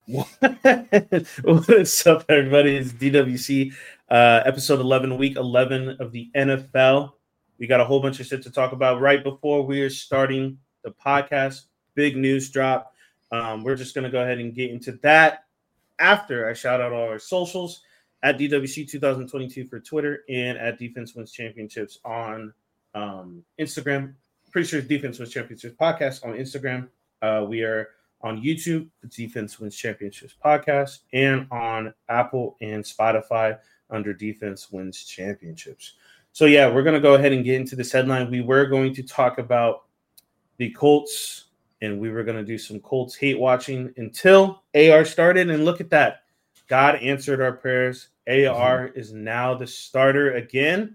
What's up, everybody? It's DWC, episode 11, week 11 of the NFL. We got a whole bunch of shit to talk about right before we are starting the podcast. Big news drop. We're just going to go ahead and get into that after I shout out all our socials at DWC 2022 for Twitter and at Defense Wins Championships on Instagram. Pretty sure it's Defense Wins Championships podcast on Instagram. We are on YouTube, the Defense Wins Championships podcast, and on Apple and Spotify under Defense Wins Championships. So, yeah, we're going to go ahead and get into this headline. We were going to talk about the Colts, and we were going to do some Colts hate watching until AR started. And look at that. God answered our prayers. AR is now the starter again.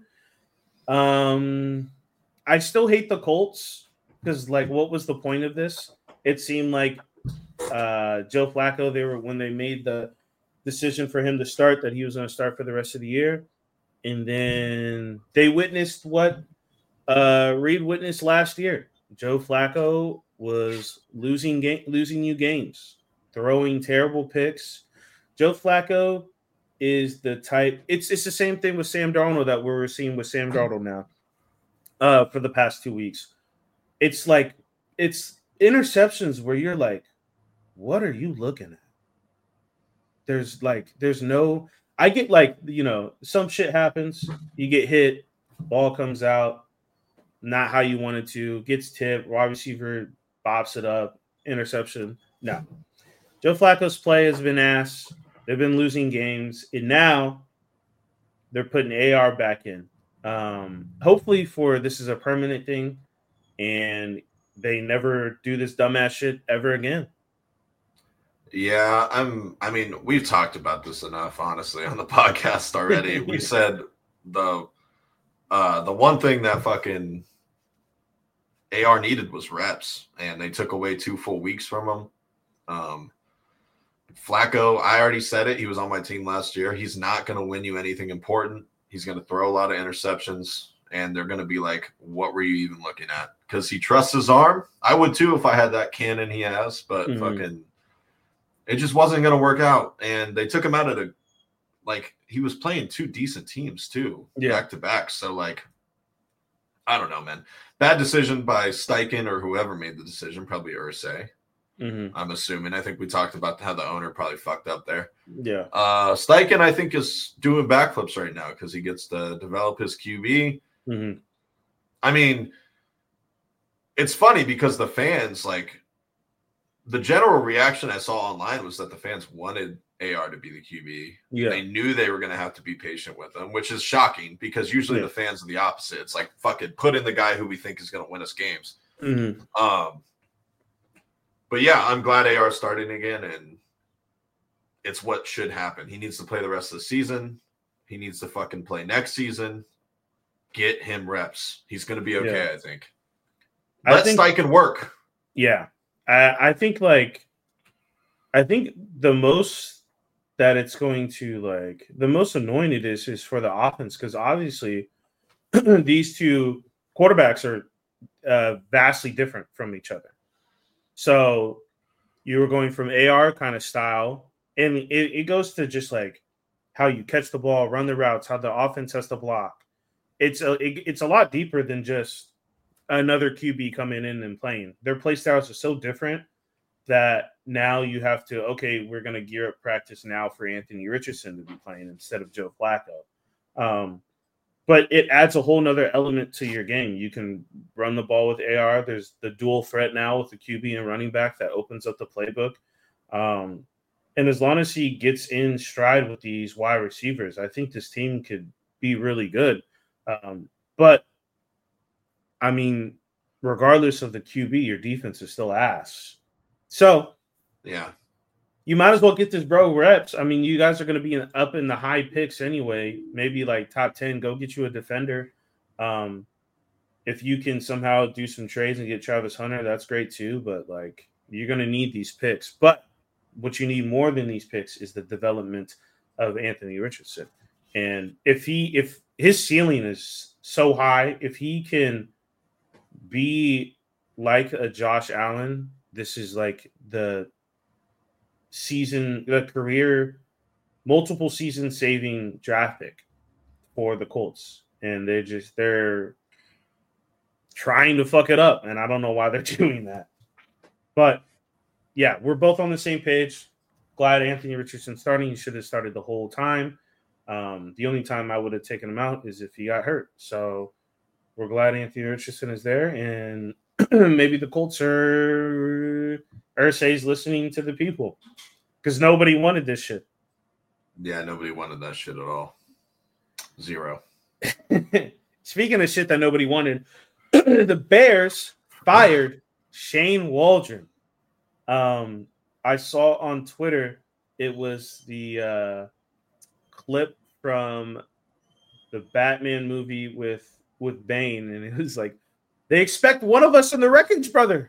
I still hate the Colts because, like, what was the point of this? It seemed like Joe Flacco, when they made the decision for him to start, that he was going to start for the rest of the year. And then they witnessed what Reed witnessed last year. Joe Flacco was losing you games, throwing terrible picks. Joe Flacco is the type. It's the same thing with Sam Darnold that we're seeing with Sam Darnold now for the past 2 weeks. It's like it's interceptions where you're like, what are you looking at? There's no. I get some shit happens. You get hit, ball comes out, not how you wanted to, gets tipped, wide receiver bops it up, interception. No. Joe Flacco's play has been ass. They've been losing games, and now they're putting AR back in. Hopefully this is a permanent thing, and they never do this dumbass shit ever again. Yeah, I mean, we've talked about this enough, honestly, on the podcast already. We said the one thing that fucking AR needed was reps, and they took away 2 full weeks from him. Flacco, I already said it. He was on my team last year. He's not going to win you anything important. He's going to throw a lot of interceptions, and they're going to be like, what were you even looking at? Because he trusts his arm. I would too if I had that cannon he has, but fucking it just wasn't going to work out. And they took him out of he was playing 2 decent teams too, back to back. So I don't know, man. Bad decision by Steichen or whoever made the decision, probably Irsay. I'm assuming. I think we talked about how the owner probably fucked up there. Yeah. Steichen, I think, is doing backflips right now because he gets to develop his QB. I mean, it's funny because the fans, the general reaction I saw online was that the fans wanted AR to be the QB. Yeah. They knew they were going to have to be patient with him, which is shocking because usually the fans are the opposite. It's like, fucking put in the guy who we think is going to win us games. But yeah, I'm glad AR starting again, and it's what should happen. He needs to play the rest of the season. He needs to fucking play next season. Get him reps. He's going to be okay, I think. Let Steichen work. Yeah. I think the most that it's going to the most annoying it is for the offense because obviously these 2 quarterbacks are vastly different from each other. So you were going from AR kind of style, and it goes to just how you catch the ball, run the routes, how the offense has to block. It's a lot deeper than just another QB coming in and playing. Their play styles are so different that now you have to, we're going to gear up practice now for Anthony Richardson to be playing instead of Joe Flacco. But it adds a whole nother element to your game. You can run the ball with AR. There's the dual threat now with the QB and running back that opens up the playbook. And as long as he gets in stride with these wide receivers, I think this team could be really good. But, I mean, regardless of the QB, your defense is still ass. So, yeah. You might as well get this bro reps. I mean, you guys are going to be up in the high picks anyway, maybe top 10. Go get you a defender. If you can somehow do some trades and get Travis Hunter, that's great too. But you're going to need these picks. But what you need more than these picks is the development of Anthony Richardson. And if his ceiling is so high, if he can be like a Josh Allen, this is the career, multiple season saving draft pick for the Colts, and they're trying to fuck it up, and I don't know why they're doing that. But yeah, we're both on the same page. Glad Anthony Richardson starting. He should have started the whole time. The only time I would have taken him out is if he got hurt. So we're glad Anthony Richardson is there, and maybe the Colts Irsay's listening to the people because nobody wanted this shit. Yeah, nobody wanted that shit at all. Zero. Speaking of shit that nobody wanted, the Bears fired Shane Waldron. I saw on Twitter it was the clip from the Batman movie with Bane, and it was like, they expect one of us in the Wreckage Brother.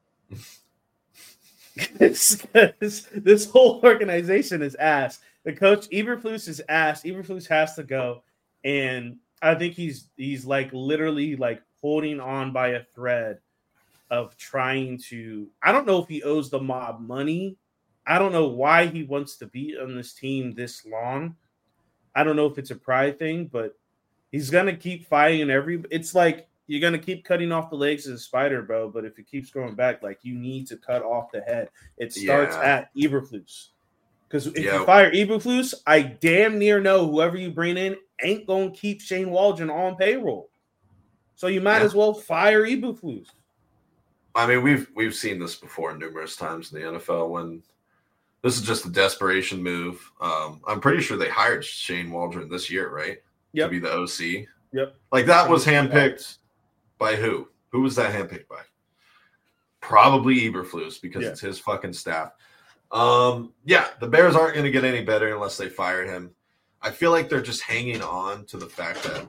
this whole organization is ass. The coach Eberflus is ass. Eberflus has to go, and I think he's like literally like holding on by a thread of trying to. I don't know if he owes the mob money. I don't know why he wants to be on this team this long. I don't know if it's a pride thing, but he's gonna keep fighting It's like you're gonna keep cutting off the legs of the spider, bro. But if it keeps going back, like you need to cut off the head. It starts at Eberflus. Because if you fire Eberflus, I damn near know whoever you bring in ain't gonna keep Shane Waldron on payroll. So you might as well fire Eberflus. I mean, we've seen this before numerous times in the NFL when this is just a desperation move. I'm pretty sure they hired Shane Waldron this year, right? Yep. To be the OC. Yep. Like that was handpicked by who? Who was that handpicked by? Probably Eberflus because it's his fucking staff. The Bears aren't going to get any better unless they fire him. I feel like they're just hanging on to the fact that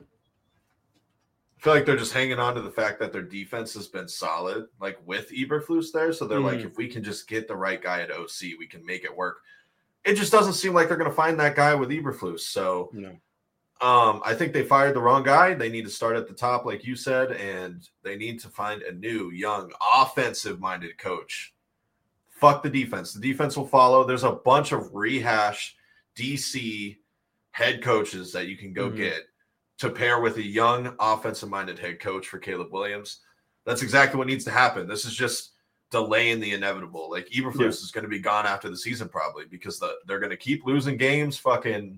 their defense has been solid, like with Eberflus there. So they're like, if we can just get the right guy at OC, we can make it work. It just doesn't seem like they're going to find that guy with Eberflus. So I think they fired the wrong guy. They need to start at the top, like you said, and they need to find a new, young, offensive-minded coach. Fuck the defense. The defense will follow. There's a bunch of rehash DC head coaches that you can go get to pair with a young offensive-minded head coach for Caleb Williams. That's exactly what needs to happen. This is just delaying the inevitable. Like, Eberflus is going to be gone after the season probably because they're going to keep losing games fucking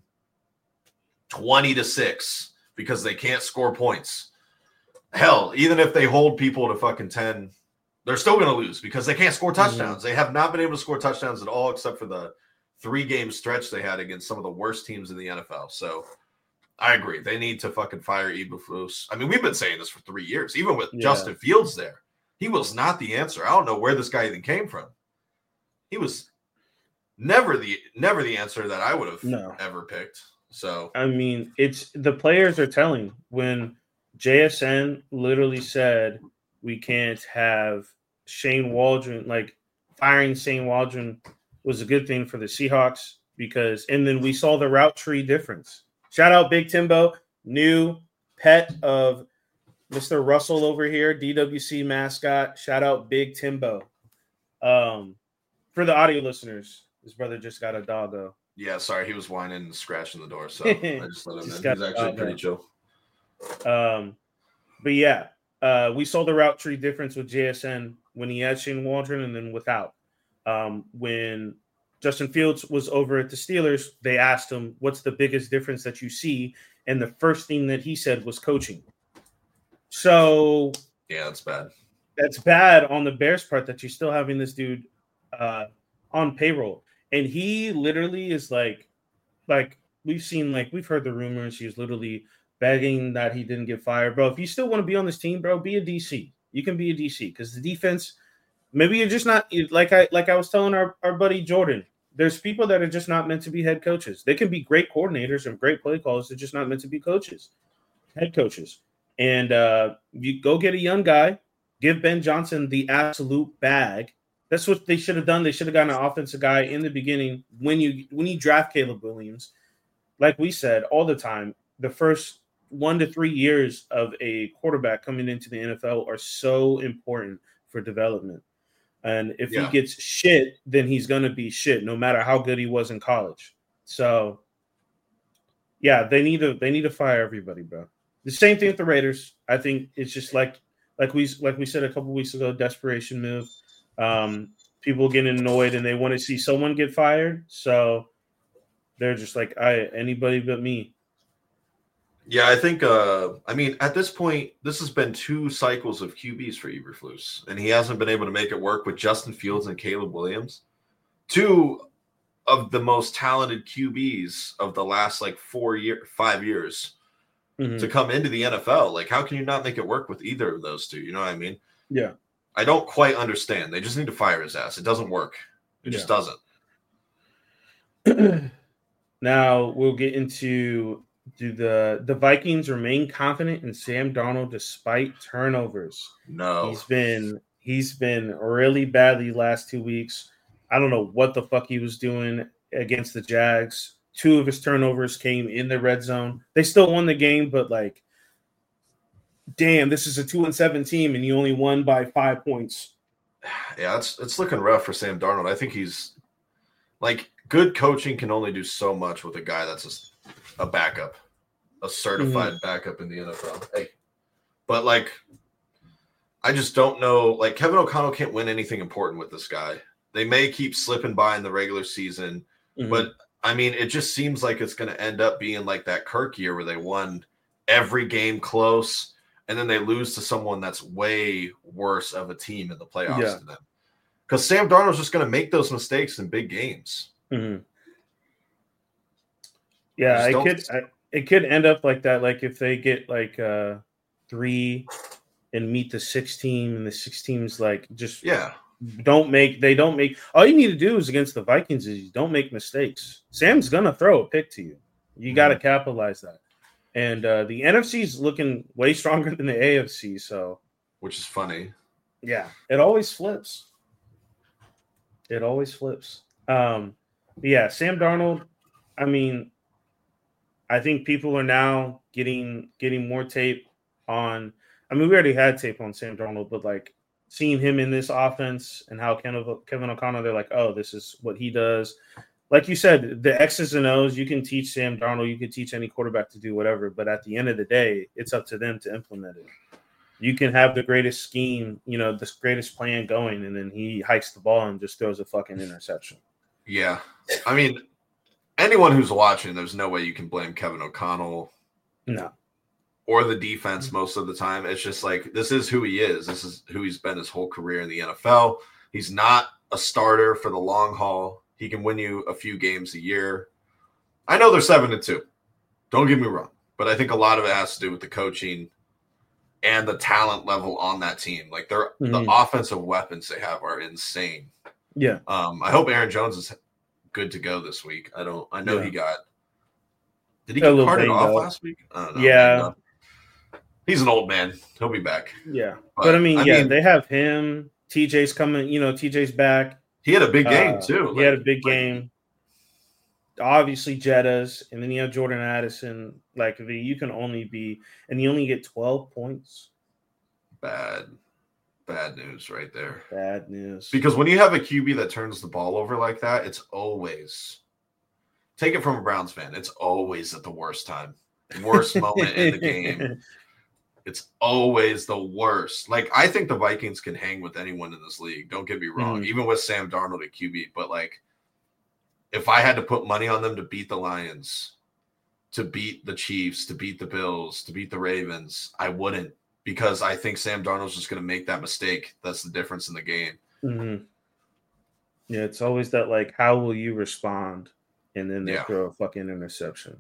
20-6 because they can't score points. Hell, even if they hold people to fucking 10, they're still going to lose because they can't score touchdowns. They have not been able to score touchdowns at all except for the 3-game stretch they had against some of the worst teams in the NFL. So I agree. They need to fucking fire Eberflus. I mean, we've been saying this for 3 years, even with Justin Fields there. He was not the answer. I don't know where this guy even came from. He was never the answer that I would have ever picked. So I mean, it's the players are telling when JSN literally said we can't have Shane Waldron, like firing Shane Waldron was a good thing for the Seahawks and then we saw the route tree difference. Shout out Big Timbo, new pet of Mr. Russell over here, DWC mascot. Shout out Big Timbo. For the audio listeners, his brother just got a doggo. Yeah, sorry, he was whining and scratching the door, so I just let him in. He's actually pretty chill. But yeah, we saw the route tree difference with JSN when he had Shane Waldron and then without. When Justin Fields was over at the Steelers, they asked him, what's the biggest difference that you see? And the first thing that he said was coaching. So yeah, that's bad. That's bad on the Bears' part that you're still having this dude on payroll. And he literally is like we've heard the rumors. He was literally begging that he didn't get fired. Bro, if you still want to be on this team, bro, be a DC. You can be a DC because the defense, maybe you're just not like I was telling our buddy Jordan. There's people that are just not meant to be head coaches. They can be great coordinators and great play callers. They're just not meant to be head coaches. And you go get a young guy, give Ben Johnson the absolute bag. That's what they should have done. They should have gotten an offensive guy in the beginning when you draft Caleb Williams. Like we said all the time, the first 1 to 3 years of a quarterback coming into the NFL are so important for development. And if he gets shit, then he's gonna be shit, no matter how good he was in college. So, yeah, they need to fire everybody, bro. The same thing with the Raiders. I think it's just like we said a couple weeks ago, desperation move. People getting annoyed and they want to see someone get fired, so they're just like, anybody but me. Yeah, I think. I mean, at this point, this has been 2 cycles of QBs for Eberflus, and he hasn't been able to make it work with Justin Fields and Caleb Williams, 2 of the most talented QBs of the last 5 years to come into the NFL. Like, how can you not make it work with either of those 2? You know what I mean? Yeah. I don't quite understand. They just need to fire his ass. It doesn't work. It just doesn't. Now we'll get into. Do the Vikings remain confident in Sam Darnold despite turnovers? No. He's been really bad the last 2 weeks. I don't know what the fuck he was doing against the Jags. 2 of his turnovers came in the red zone. They still won the game, but damn, this is a 2-7 team and you only won by 5 points. Yeah, it's looking rough for Sam Darnold. I think he's good coaching can only do so much with a guy that's a backup, a certified backup in the NFL. Hey, but I just don't know. Kevin O'Connell can't win anything important with this guy. They may keep slipping by in the regular season, but I mean, it just seems like it's going to end up being like that Kirk year where they won every game close, and then they lose to someone that's way worse of a team in the playoffs than them. Because Sam Darnold's just going to make those mistakes in big games. Yeah, it could end up like that. Like if they get 3 and meet the 6 team, and the 6 teams don't make. All you need to do is against the Vikings is you don't make mistakes. Sam's gonna throw a pick to you. You got to capitalize that. And the NFC is looking way stronger than the AFC. So, which is funny. Yeah, it always flips. Yeah, Sam Darnold. I mean, I think people are now getting more tape on. I mean, we already had tape on Sam Darnold, but seeing him in this offense and how Kevin O'Connell, they're like, oh, this is what he does. Like you said, the X's and O's, you can teach Sam Darnold, you can teach any quarterback to do whatever, but at the end of the day, it's up to them to implement it. You can have the greatest scheme, the greatest plan going, and then he hikes the ball and just throws a fucking interception. Yeah. I mean, anyone who's watching, there's no way you can blame Kevin O'Connell. No. Or the defense most of the time. It's just this is who he is. This is who he's been his whole career in the NFL. He's not a starter for the long haul. He can win you a few games a year. I know they're 7-2. Don't get me wrong. But I think a lot of it has to do with the coaching and the talent level on that team. The offensive weapons they have are insane. Yeah. I hope Aaron Jones is good to go this week. I know he got. Did he get carted off last week? I don't know. Yeah. He's an old man. He'll be back. Yeah. But I mean, they have him. TJ's coming. TJ's back. He had a big game, too. He had a big game. Obviously, Jettas. And then you have Jordan Addison. You can only be – and you only get 12 points. Bad news right there. Bad news. Because when you have a QB that turns the ball over like that, it's always – take it from a Browns fan. It's always at the worst time. Worst moment in the game. It's always the worst. I think the Vikings can hang with anyone in this league. Don't get me wrong. Even with Sam Darnold at QB. But, if I had to put money on them to beat the Lions, to beat the Chiefs, to beat the Bills, to beat the Ravens, I wouldn't. Because I think Sam Darnold's just going to make that mistake. That's the difference in the game. Mm-hmm. Yeah, it's always that, how will you respond? And then they throw a fucking interception.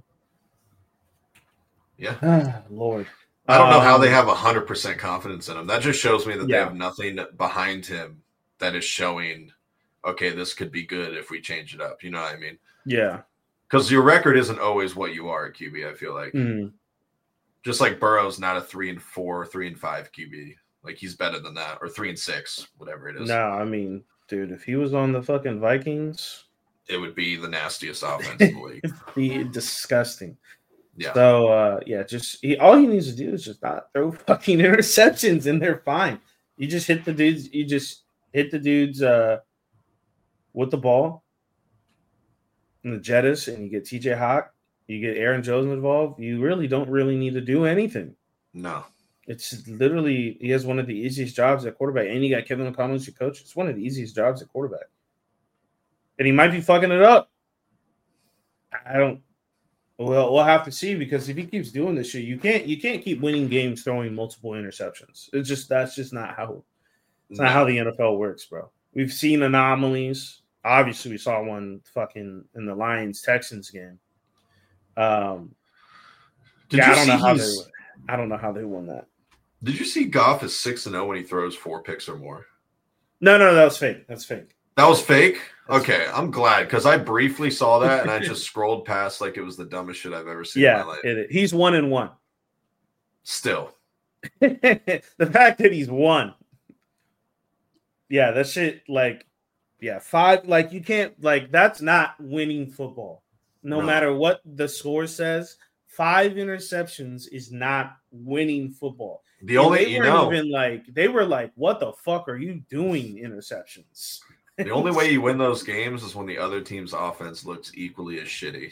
Yeah. Lord. I don't know how they have 100% confidence in him. That just shows me that they have nothing behind him that is showing, okay, this could be good if we change it up. You know what I mean? Yeah. Because your record isn't always what you are at QB, I feel like. Mm. Just like Burrow's not a 3-4, 3-5 QB. He's better than that. Or 3-6, whatever it is. No, I mean, dude, if he was on the fucking Vikings, it would be the nastiest offense in the league. It'd be disgusting. Yeah. So, all he needs to do is just not throw fucking interceptions, and they're fine. You just hit the dudes. You just hit the dudes with the ball and the Jettis, and you get TJ Hawk, you get Aaron Jones involved, you really don't need to do anything. No. It's literally, he has one of the easiest jobs at quarterback, and you got Kevin O'Connell as your coach. It's one of the easiest jobs at quarterback. And he might be fucking it up. We'll have to see, because if he keeps doing this shit, you can't keep winning games throwing multiple interceptions. That's just not how not how the NFL works, bro. We've seen anomalies. Obviously, we saw one fucking in the Lions-Texans game. I don't know how they won that. Did you see Goff is 6-0 when he throws 4 picks or more? No, that was fake. That's fake. That was fake? Okay, I'm glad, because I briefly saw that and I just scrolled past like it was the dumbest shit I've ever seen in my life. He's 1-1. Still. The fact that he's won. Yeah, that shit, 5, you can't, that's not winning football. No matter what the score says, 5 interceptions is not winning football. They were what the fuck are you doing, interceptions? The only way you win those games is when the other team's offense looks equally as shitty.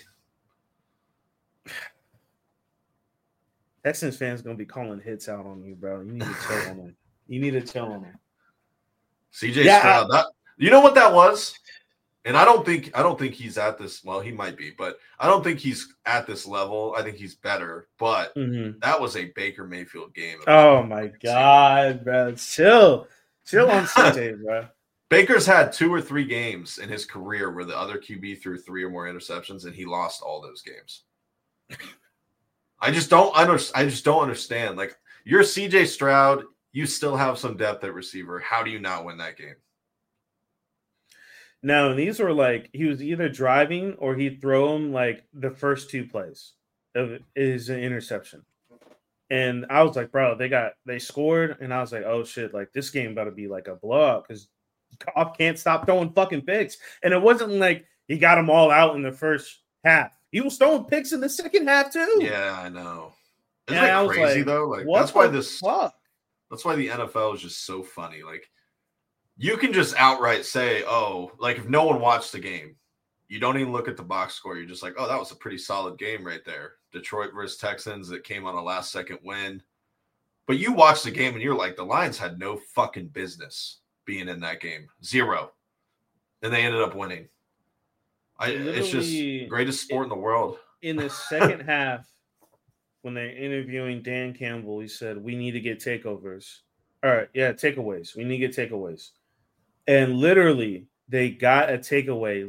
Texans fans going to be calling hits out on you, bro. You need to chill on them. You need to chill on them. CJ Stroud, you know what that was? And I don't think he's at this. Well, he might be, but I don't think he's at this level. I think he's better. But that was a Baker Mayfield game. Oh my god, bro! Chill on CJ, bro. Baker's had 2 or 3 games in his career where the other QB threw 3 or more interceptions, and he lost all those games. I just don't understand. Like, you're CJ Stroud, you still have some depth at receiver. How do you not win that game? No, these were he was either driving or he'd throw him the first 2 plays of his interception. And I was like, bro, they scored, and I was like, oh shit, this game about to be a blowout, because Goff can't stop throwing fucking picks. And it wasn't like he got them all out in the first half. He was throwing picks in the second half too. Yeah, I know. Isn't that crazy though? That's why the NFL is just so funny. You can just outright say, if no one watched the game, you don't even look at the box score. You're just like, oh, that was a pretty solid game right there. Detroit versus Texans, that came on a last-second win. But you watch the game and you're like, the Lions had no fucking business being in that game. 0. And they ended up winning. It's just greatest sport in the world. In the second half, when they're interviewing Dan Campbell, he said, we need to get takeovers. All right, yeah, takeaways. We need to get takeaways. And literally, they got a takeaway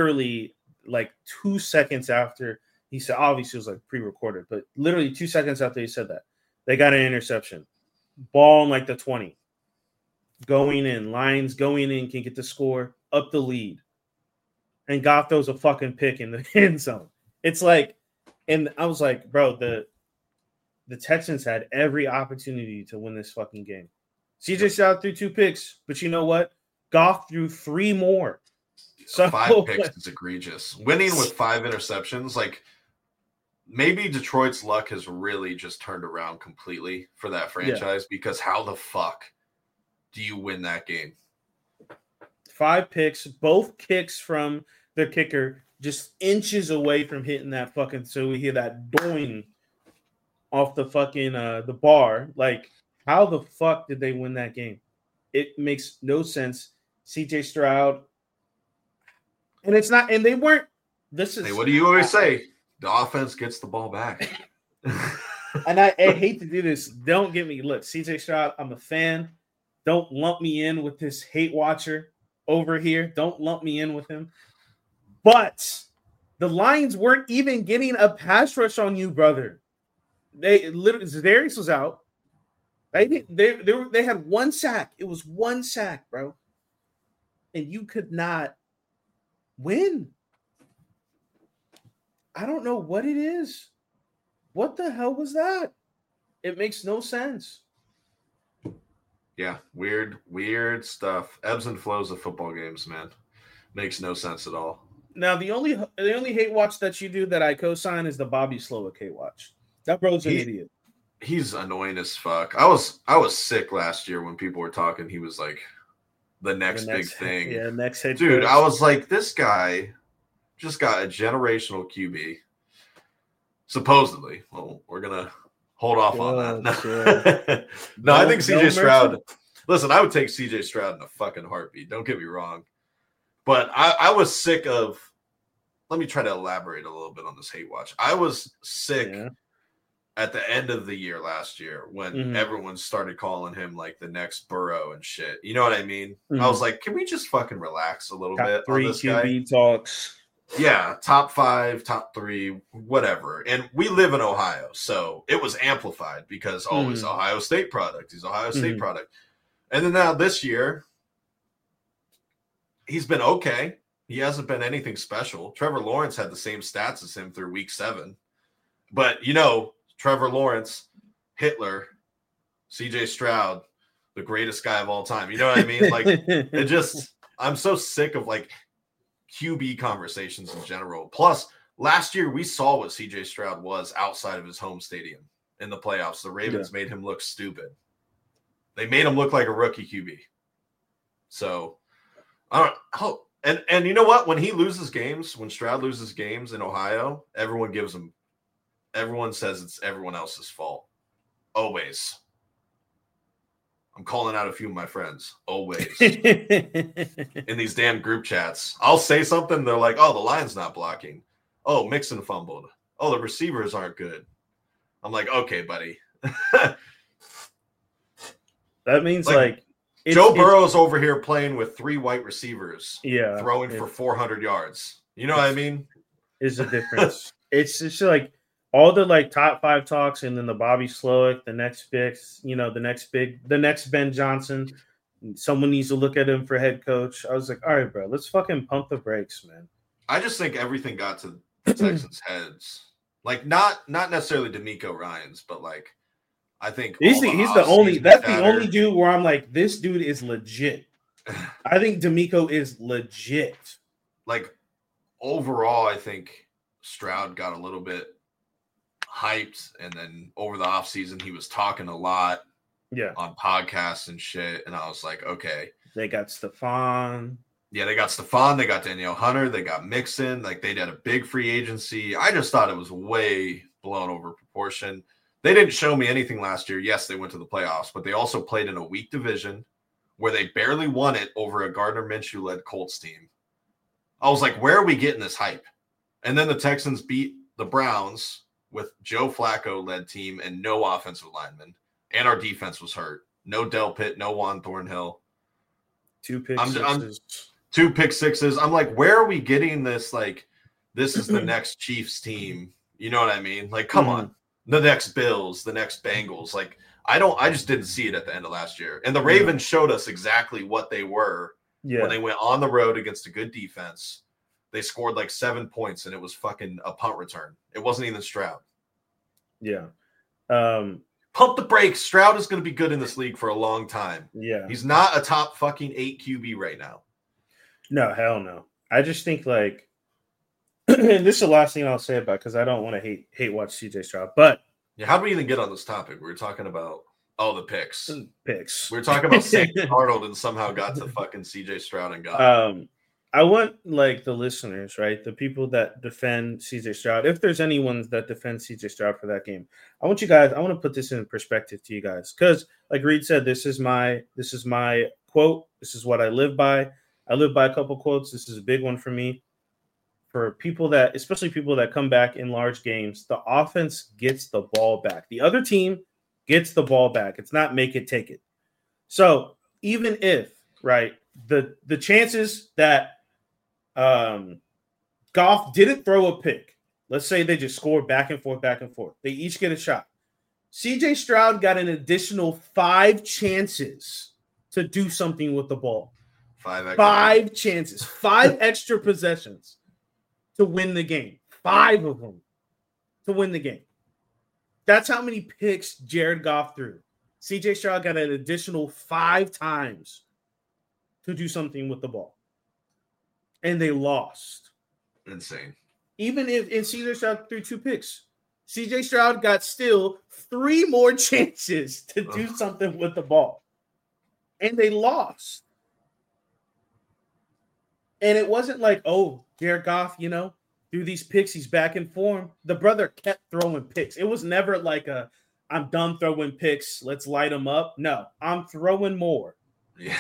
2 seconds after he said, obviously it was pre-recorded, but literally 2 seconds after he said that, they got an interception. Ball in the 20. Going in, Lions going in, can get the score, up the lead. And Goff throws a fucking pick in the end zone. It's and I was like, bro, the Texans had every opportunity to win this fucking game. CJ Stroud threw 2 picks, but you know what? Goff threw 3 more. So 5 picks is egregious. Winning with 5 interceptions, maybe Detroit's luck has really just turned around completely for that franchise, because how the fuck do you win that game? 5 picks, both kicks from the kicker, just inches away from hitting that fucking. So we hear that doing off the fucking the bar. How the fuck did they win that game? It makes no sense. CJ Stroud, and it's not, and they weren't. This is what do you always say? The offense gets the ball back. And I hate to do this. Don't get me. Look, CJ Stroud, I'm a fan. Don't lump me in with this hate watcher over here. Don't lump me in with him. But the Lions weren't even getting a pass rush on you, brother. They literally, Zadarius was out. They had 1 sack. It was 1 sack, bro. And you could not win. I don't know what it is. What the hell was that? It makes no sense. Yeah, weird stuff. Ebbs and flows of football games, man. Makes no sense at all. Now, the only hate watch that you do that I co-sign is the Bobby Slowick hate watch. That bro's an idiot. He's annoying as fuck. I was sick last year when people were talking. He was the next big thing. Yeah, next head Dude, coach. I was like, this guy just got a generational QB. Supposedly. Well, we're going to hold off on that. No, I think CJ Stroud. Listen, I would take CJ Stroud in a fucking heartbeat. Don't get me wrong. But I was sick of. Let me try to elaborate a little bit on this hate watch. I was sick at the end of the year last year when everyone started calling him like the next Burrow and shit. You know what I mean? I was like, can we just fucking relax a little bit on this QB talks. Yeah, top 5, top 3, whatever. And we live in Ohio, so it was amplified because he's Ohio State product. He's Ohio State product. And then now this year, he's been okay. He hasn't been anything special. Trevor Lawrence had the same stats as him through week 7. But, Trevor Lawrence, Hitler, CJ Stroud, the greatest guy of all time. You know what I mean? Like, I'm so sick of, like, QB conversations in general. Plus, last year we saw what CJ Stroud was outside of his home stadium in the playoffs. The Ravens made him look stupid. They made him look like a rookie QB. So, I don't. And you know what? When Stroud loses games in Ohio, everyone says it's everyone else's fault. Always. I'm calling out a few of my friends. Always. In these damn group chats. I'll say something. They're like, oh, the line's not blocking. Oh, Mixon fumbled. Oh, the receivers aren't good. I'm like, okay, buddy. That means like Joe Burrow's over here playing with 3 white receivers. Yeah. Throwing for 400 yards. You know what I mean? Is a difference. It's just like all the like top 5 talks, and then the Bobby Slowick, the next picks, the next Ben Johnson. Someone needs to look at him for head coach. I was like, all right, bro, let's fucking pump the brakes, man. I just think everything got to the Texans' heads. Like not necessarily DeMeco Ryans, but like I think that's the only dude where I'm like, this dude is legit. I think DeMeco is legit. Like overall, I think Stroud got a little bit hyped, and then over the offseason he was talking a lot on podcasts and shit, and I was like, okay. They got Stephon. Yeah, they got Stephon, they got Danielle Hunter, they got Mixon, like they did a big free agency. I just thought it was way blown over proportion. They didn't show me anything last year. Yes, they went to the playoffs, but they also played in a weak division where they barely won it over a Gardner Minshew-led Colts team. I was like, where are we getting this hype? And then the Texans beat the Browns with Joe Flacco-led team and no offensive linemen. And our defense was hurt. No Del Pitt, no Juan Thornhill. 2 pick sixes. 2 pick sixes. I'm like, where are we getting this? Like, this is the next Chiefs team. You know what I mean? Like, come on. The next Bills, the next Bengals. Like, I just didn't see it at the end of last year. And the Ravens showed us exactly what they were when they went on the road against a good defense. They scored like 7 points, and it was fucking a punt return. It wasn't even Stroud. Yeah. Pump the brakes. Stroud is going to be good in this league for a long time. Yeah. He's not a top fucking 8 QB right now. No, hell no. I just think like, and this is the last thing I'll say about it because I don't want to hate watch CJ Stroud. But yeah, how do we even get on this topic? We were talking about the picks. Picks. We were talking about Sam Darnold and somehow got to fucking CJ Stroud and got. I want like the listeners, right? The people that defend CJ Stroud. If there's anyone that defends CJ Stroud for that game, I want to put this in perspective to you guys. Because like Reed said, this is my quote. This is what I live by. I live by a couple quotes. This is a big one for me. For people especially people that come back in large games, the offense gets the ball back. The other team gets the ball back. It's not make it, take it. So even if, right, the chances that Goff didn't throw a pick, let's say they just scored back and forth. They each get a shot. CJ Stroud got an additional 5 chances to do something with the ball. 5 chances, 5 extra possessions to win the game. 5 of them to win the game. That's how many picks Jared Goff threw. CJ Stroud got an additional 5 times to do something with the ball. And they lost. Insane. Even if CJ Stroud threw 2 picks, CJ Stroud got still 3 more chances to do something with the ball. And they lost. And it wasn't like, oh, Jared Goff, through these picks, he's back in form. The brother kept throwing picks. It was never like I'm done throwing picks. Let's light them up. No, I'm throwing more. Yeah.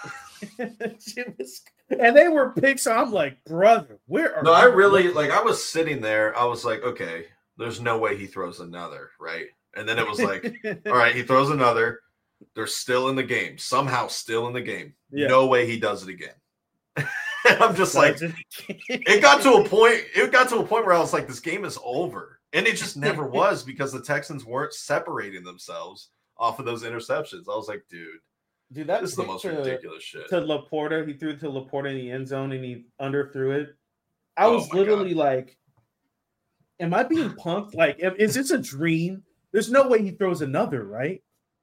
And they were picks. So I'm like, brother, where are No, I really like. I was sitting there. I was like, okay, there's no way he throws another, right? And then it was like, all right, he throws another. They're still in the game. Somehow still in the game. Yeah. No way he does it again. And I'm just like, it got to a point. It got to a point where I was like, this game is over, and it just never was because the Texans weren't separating themselves off of those interceptions. I was like, dude, this is the most ridiculous shit. To Laporta, he threw to Laporta in the end zone, and he underthrew it. I was literally like, am I being punked? Like, is this a dream? There's no way he throws another, right?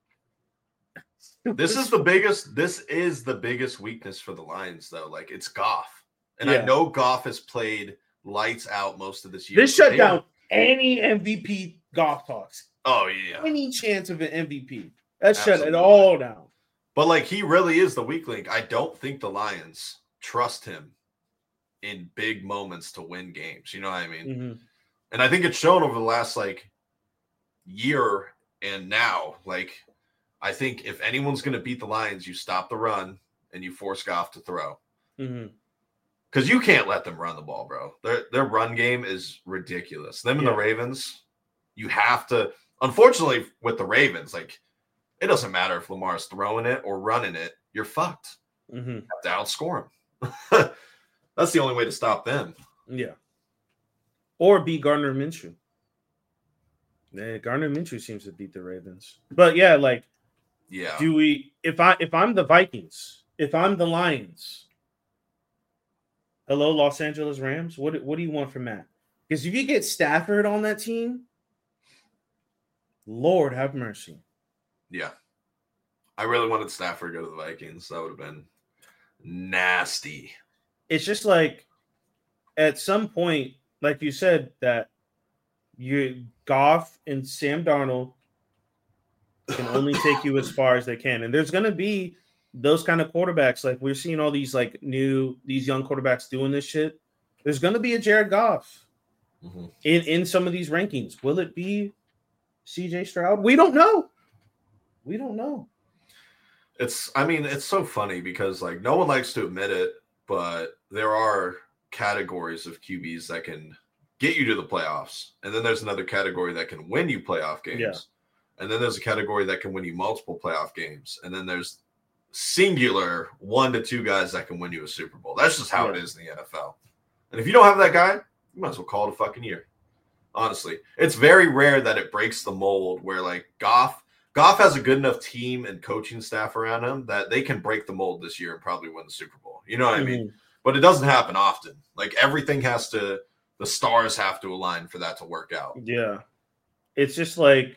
This is the biggest weakness for the Lions, though. Like, it's Goff. And I know Goff has played lights out most of this year. This shut down any MVP Goff talks. Oh, yeah. Any chance of an MVP. That shut it all down. But, like, he really is the weak link. I don't think the Lions trust him in big moments to win games. You know what I mean? Mm-hmm. And I think it's shown over the last, like, year and now. Like, I think if anyone's going to beat the Lions, you stop the run and you force Goff to throw. Because you can't let them run the ball, bro. Their run game is ridiculous. Them and the Ravens, you have to – unfortunately, with the Ravens, like, it doesn't matter if Lamar's throwing it or running it. You're fucked. You have to outscore him. That's the only way to stop them. Yeah. Or beat Gardner Minshew. Yeah, Gardner Minshew seems to beat the Ravens. But, yeah, like – yeah. Do we if I'm the Vikings, if I'm the Lions, hello, Los Angeles Rams, what do you want from that? Because if you get Stafford on that team, Lord have mercy. Yeah. I really wanted Stafford to go to the Vikings. That would have been nasty. It's just like at some point, like you said, that you Goff and Sam Darnold can only take you as far as they can. And there's going to be those kind of quarterbacks. Like we're seeing all these these young quarterbacks doing this shit. There's going to be a Jared Goff in some of these rankings. Will it be CJ Stroud? We don't know. It's so funny because like no one likes to admit it, but there are categories of QBs that can get you to the playoffs. And then there's another category that can win you playoff games. Yeah. And then there's a category that can win you multiple playoff games. And then there's singular 1 to 2 guys that can win you a Super Bowl. That's just how it is in the NFL. And if you don't have that guy, you might as well call it a fucking year. Honestly, it's very rare that it breaks the mold where like Goff has a good enough team and coaching staff around him that they can break the mold this year and probably win the Super Bowl. You know what I mean? But it doesn't happen often. Like everything the stars have to align for that to work out. Yeah. It's just like,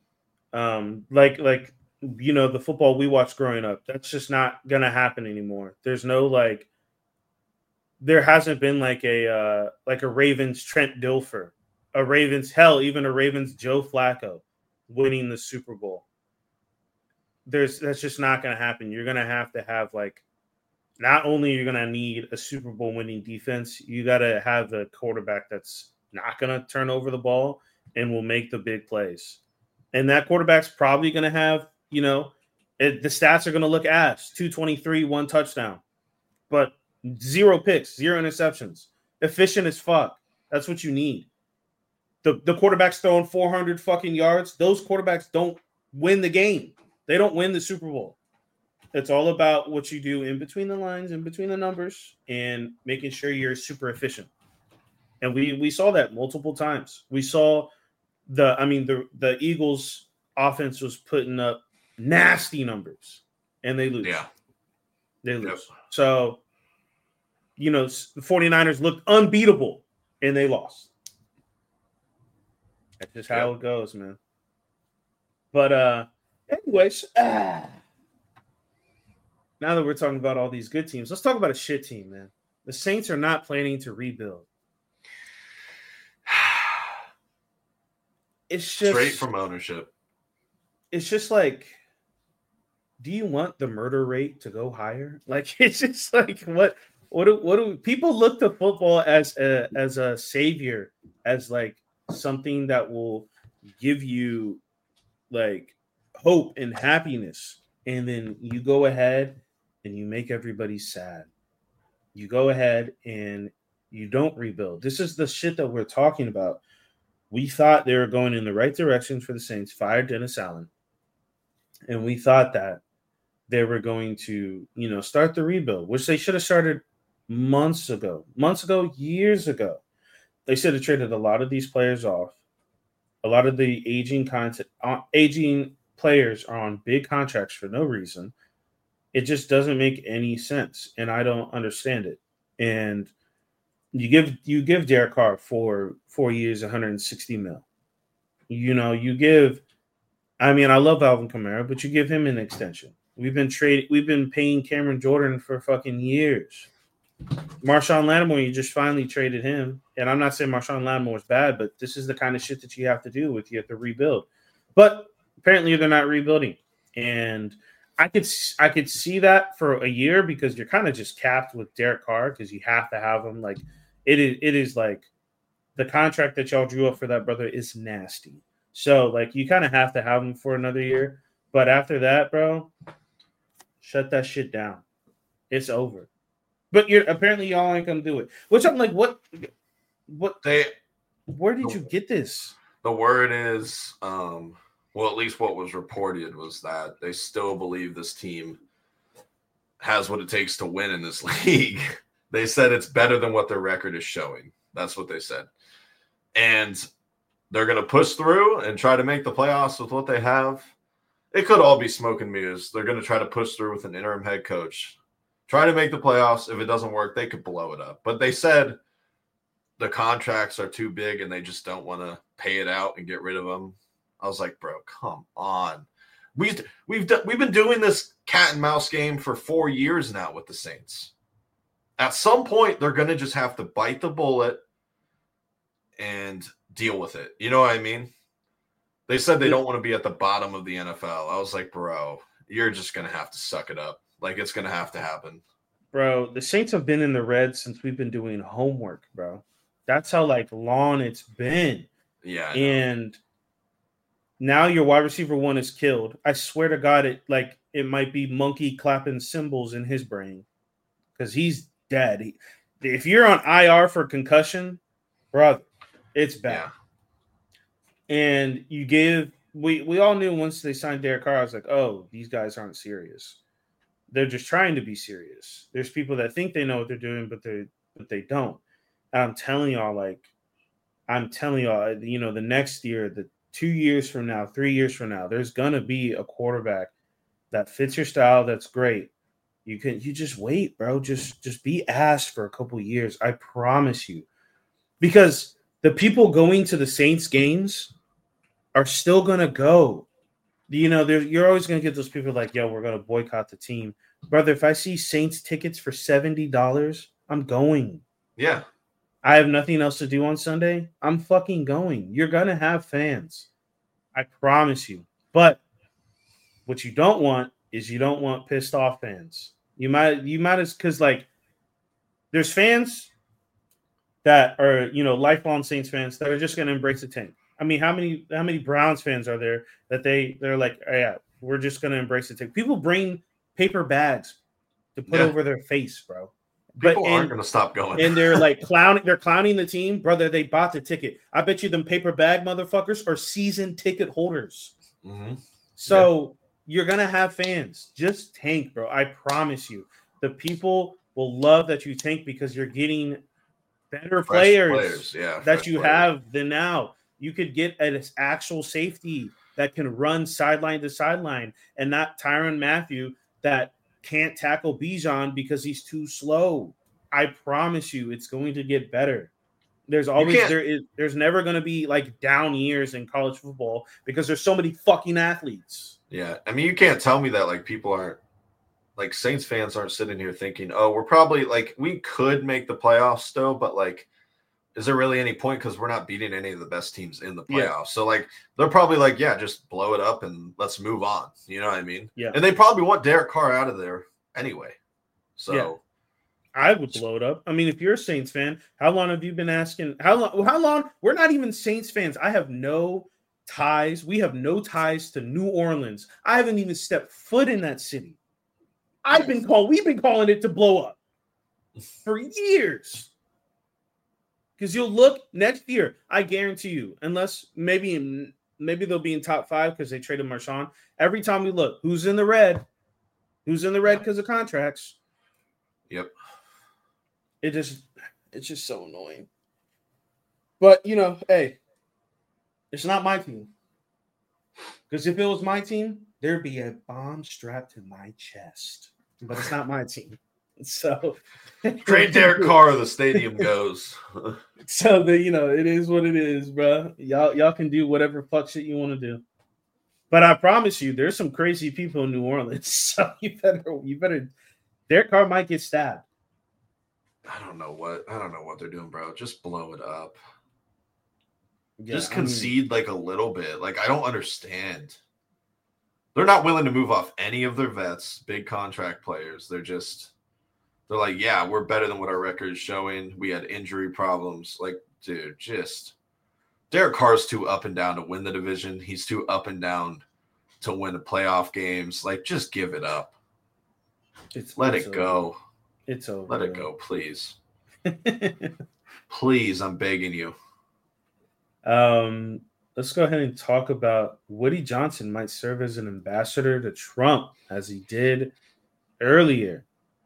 the football we watched growing up, that's just not going to happen anymore. There's no there hasn't been like a Ravens Trent Dilfer, even a Ravens Joe Flacco winning the Super Bowl. That's just not going to happen. You're going to have like, not only you're going to need a Super Bowl winning defense, you got to have the quarterback that's not going to turn over the ball and will make the big plays. And that quarterback's probably going to have, the stats are going to look ass. 223, 1 touchdown. But 0 picks, 0 interceptions. Efficient as fuck. That's what you need. The quarterback's throwing 400 fucking yards. Those quarterbacks don't win the game. They don't win the Super Bowl. It's all about what you do in between the lines, in between the numbers, and making sure you're super efficient. And we saw that multiple times. We saw the Eagles offense was putting up nasty numbers and they lose. Yeah. They lose. Yep. So, the 49ers looked unbeatable and they lost. That's just how it goes, man. But anyways, now that we're talking about all these good teams, let's talk about a shit team, man. The Saints are not planning to rebuild. It's just straight from ownership. It's just like, do you want the murder rate to go higher? Like, it's just like, what What do people look to football as a savior, as like something that will give you like hope and happiness, and then you go ahead and you make everybody sad. You go ahead and you don't rebuild. This is the shit that we're talking about. We thought they were going in the right direction for the Saints, fired Dennis Allen, and we thought that they were going to, start the rebuild, which they should have started months ago, years ago. They should have traded a lot of these players off. A lot of the aging players are on big contracts for no reason. It just doesn't make any sense, and I don't understand it. And you give Derek Carr for 4 years, $160 million. You give. I mean, I love Alvin Kamara, but you give him an extension. We've been paying Cameron Jordan for fucking years. Marshawn Lattimore, you just finally traded him. And I'm not saying Marshawn Lattimore is bad, but this is the kind of shit that you have to do if you have to rebuild. But apparently they're not rebuilding. And I could see that for a year because you're kind of just capped with Derek Carr because you have to have him. Like it is like the contract that y'all drew up for that brother is nasty. So like you kind of have to have him for another year. But after that, bro, shut that shit down. It's over. But apparently y'all ain't gonna do it. Which I'm like, what? Where did you get this? The word is, well, at least what was reported was that they still believe this team has what it takes to win in this league. They said it's better than what their record is showing. That's what they said. And they're gonna push through and try to make the playoffs with what they have. It could all be smoke and mirrors. They're going to try to push through with an interim head coach. Try to make the playoffs. If it doesn't work, they could blow it up. But they said the contracts are too big and they just don't want to pay it out and get rid of them. I was like, bro, come on. We've been doing this cat and mouse game for 4 years now with the Saints. At some point, they're going to just have to bite the bullet and deal with it. You know what I mean? They said they don't want to be at the bottom of the NFL. I was like, bro, you're just going to have to suck it up. Like, it's going to have to happen. Bro, the Saints have been in the red since we've been doing homework, bro. That's how, like, long it's been. Yeah. And now your wide receiver one is killed. I swear to God, it might be monkey clapping cymbals in his brain because he's dead. If you're on IR for concussion, brother, it's bad. Yeah. And we all knew once they signed Derek Carr, I was like, oh, these guys aren't serious. They're just trying to be serious. There's people that think they know what they're doing, but they don't. And I'm telling y'all, the next year, the 2 years from now, 3 years from now, there's gonna be a quarterback that fits your style. That's great. You just wait, bro. Just be ass for a couple years. I promise you, because the people going to the Saints games are still going to go. You're always going to get those people like, yo, we're going to boycott the team. Brother, if I see Saints tickets for $70, I'm going. Yeah. I have nothing else to do on Sunday. I'm fucking going. You're going to have fans. I promise you. But what you don't want is you don't want pissed off fans. You might because like there's fans that are, lifelong Saints fans that are just going to embrace the tank. I mean, how many Browns fans are there that they're like, oh, yeah, we're just going to embrace the tank. People bring paper bags to put over their face, bro. People aren't going to stop going. And they're like clowning the team. Brother, they bought the ticket. I bet you them paper bag motherfuckers are season ticket holders. Mm-hmm. So you're going to have fans. Just tank, bro. I promise you. The people will love that you tank because you're getting better players that you have than now. You could get an actual safety that can run sideline to sideline and not Tyrann Mathieu that can't tackle Bijan because he's too slow. I promise you it's going to get better. There's never going to be like down years in college football because there's so many fucking athletes. Yeah. I mean, you can't tell me that like people aren't like Saints fans aren't sitting here thinking, oh, we're probably like we could make the playoffs still, but like is there really any point because we're not beating any of the best teams in the playoffs? Yeah. So like they're probably like, yeah, just blow it up and let's move on. You know what I mean? Yeah. And they probably want Derek Carr out of there anyway. So I would blow it up. I mean, if you're a Saints fan, how long have you been asking? How long? We're not even Saints fans. I have no ties. We have no ties to New Orleans. I haven't even stepped foot in that city. We've been calling it to blow up for years. Because you'll look next year, I guarantee you, unless maybe they'll be in top 5 because they traded Marshawn. Every time we look, who's in the red? Who's in the red because of contracts? Yep. It's just so annoying. But, hey, it's not my team. Because if it was my team, there'd be a bomb strapped to my chest. But it's not my team. So trade Derek Carr, the stadium goes. So it is what it is, bro. Y'all can do whatever fuck shit you want to do. But I promise you, there's some crazy people in New Orleans. So you better Derek Carr might get stabbed. I don't know what they're doing, bro. Just blow it up. Yeah, just concede like a little bit. Like, I don't understand. They're not willing to move off any of their vets, big contract players. They're like, yeah, we're better than what our record is showing. We had injury problems. Like, dude, Derek Carr's too up and down to win the division. He's too up and down to win the playoff games. Like, just give it up. Let it go. It's over. Let it go, please. Please, I'm begging you. Let's go ahead and talk about Woody Johnson might serve as an ambassador to Trump, as he did earlier.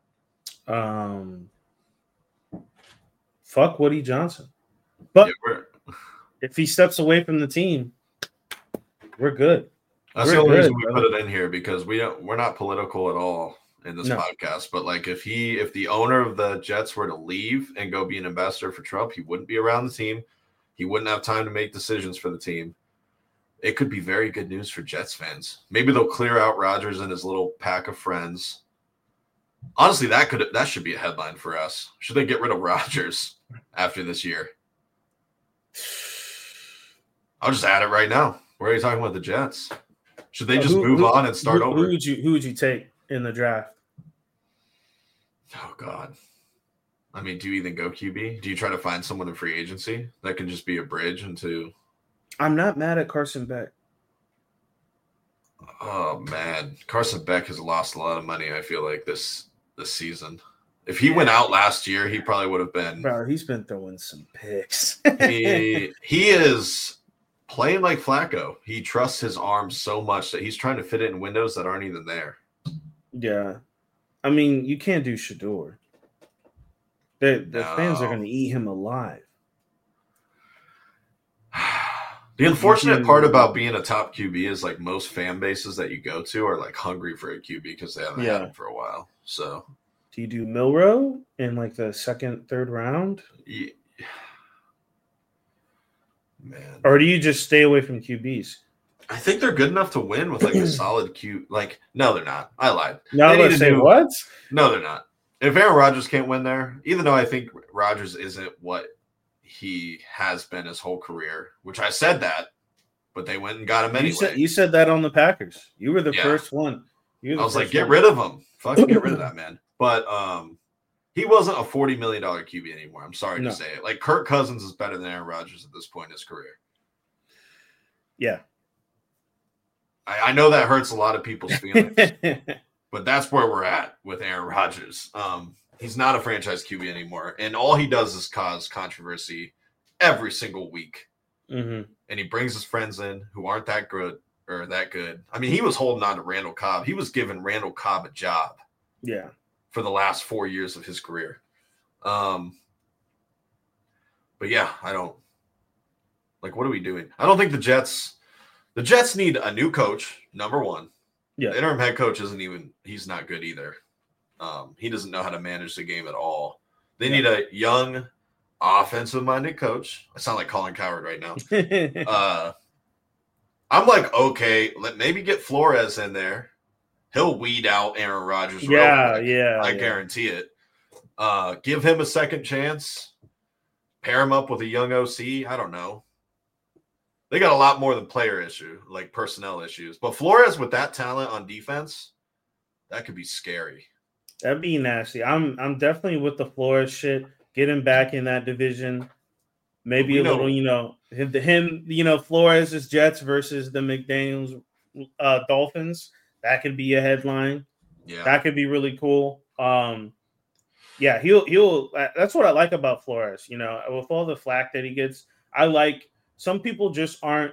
Fuck Woody Johnson. But if he steps away from the team, we're good. That's the only reason we put it in here, because we're not political at all in this podcast. But like, if the owner of the Jets were to leave and go be an ambassador for Trump, he wouldn't be around the team. He wouldn't have time to make decisions for the team. It could be very good news for Jets fans. Maybe they'll clear out Rodgers and his little pack of friends. Honestly, that should be a headline for us. Should they get rid of Rodgers after this year? I'll just add it right now. Where are you talking about the Jets? Should they just move on and start over? Who would you take in the draft? Oh, God. I mean, do you even go QB? Do you try to find someone in free agency that can just be a bridge into? I'm not mad at Carson Beck. Oh, man. Carson Beck has lost a lot of money, I feel like, this season. If he went out last year, he probably would have been. Bro, he's been throwing some picks. he is playing like Flacco. He trusts his arm so much that he's trying to fit it in windows that aren't even there. Yeah. I mean, you can't do Shador. The fans are going to eat him alive. The unfortunate part about being a top QB is, like, most fan bases that you go to are like hungry for a QB because they haven't had him for a while. So, do you do Milroe in like the second, third round? Yeah. Man. Or do you just stay away from QBs? I think they're good enough to win with like a solid Q. Like, no, they're not. I lied. No, let's say what? No, they're not. If Aaron Rodgers can't win there, even though I think Rodgers isn't what he has been his whole career, which I said that, but they went and got him anyway. You said that on the Packers. You were the first one. I was like, get rid of him. Fucking get rid of that man. But he wasn't a $40 million QB anymore. I'm sorry to say it. Like, Kirk Cousins is better than Aaron Rodgers at this point in his career. Yeah. I know that hurts a lot of people's feelings, but that's where we're at with Aaron Rodgers. He's not a franchise QB anymore, and all he does is cause controversy every single week. Mm-hmm. And he brings his friends in who aren't that good. I mean, he was holding on to Randall Cobb. He was giving Randall Cobb a job. Yeah. For the last 4 years of his career. But yeah, I don't like, what are we doing? I don't think the Jets need a new coach, number one. Yeah. The interim head coach he's not good either. He doesn't know how to manage the game at all. They need a young offensive-minded coach. I sound like Colin Cowherd right now. I'm like, okay, maybe get Flores in there. He'll weed out Aaron Rodgers. I guarantee it. Give him a second chance. Pair him up with a young OC. I don't know. They got a lot more than player issue, like personnel issues. But Flores with that talent on defense, that could be scary. That'd be nasty. I'm definitely with the Flores shit. Get him back in that division. Maybe We a little, know, Flores' Jets versus the McDaniels Dolphins. That could be a headline. yeah, That could be really cool. Yeah, he'll. That's what I like about Flores. With all the flack that he gets, I like. Some people just aren't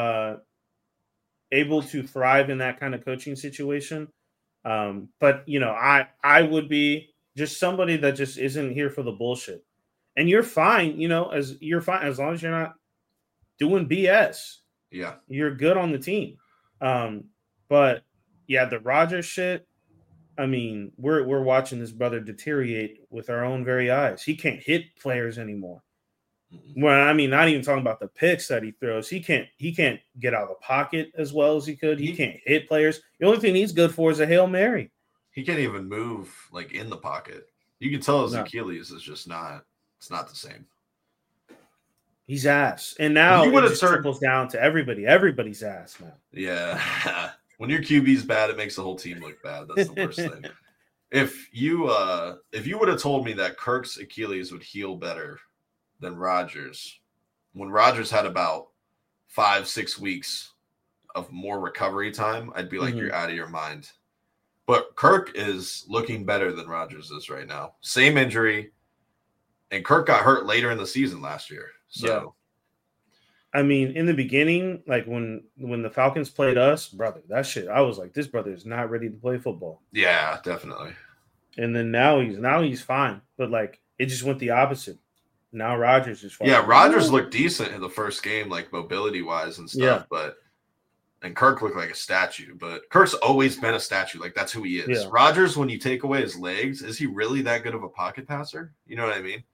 able to thrive in that kind of coaching situation. But I would be just somebody that just isn't here for the bullshit. And you're fine, as long as you're not doing BS. yeah. You're good on the team. But yeah, the Rodgers shit. I mean, we're watching this brother deteriorate with our own very eyes. He can't hit players anymore. Well, I mean, not even talking about the picks that he throws. He can't get out of the pocket as well as he could. He can't hit players. The only thing he's good for is a Hail Mary. He can't even move like in the pocket. You can tell his No. Achilles is just not. It's not the same. He's ass, and now it just trickles down to everybody. Everybody's ass now. Yeah, when your QB's bad, it makes the whole team look bad. That's the worst thing. If you would have told me that Kirk's Achilles would heal better than Rodgers, when Rodgers had about 5-6 weeks of more recovery time, I'd be like, you're out of your mind. But Kirk is looking better than Rodgers is right now. Same injury, and Kirk got hurt later in the season last year. So, yeah. I mean, in the beginning, like when the Falcons played us, brother, that shit, I was like, this brother is not ready to play football. Yeah, definitely. And then now he's fine, but like it just went the opposite. Now Rodgers is fine. Yeah, Rodgers looked decent in the first game, like mobility wise and stuff, and Kirk looked like a statue. But Kirk's always been a statue, like that's who he is. Yeah. Rodgers, when you take away his legs, is he really that good of a pocket passer? You know what I mean?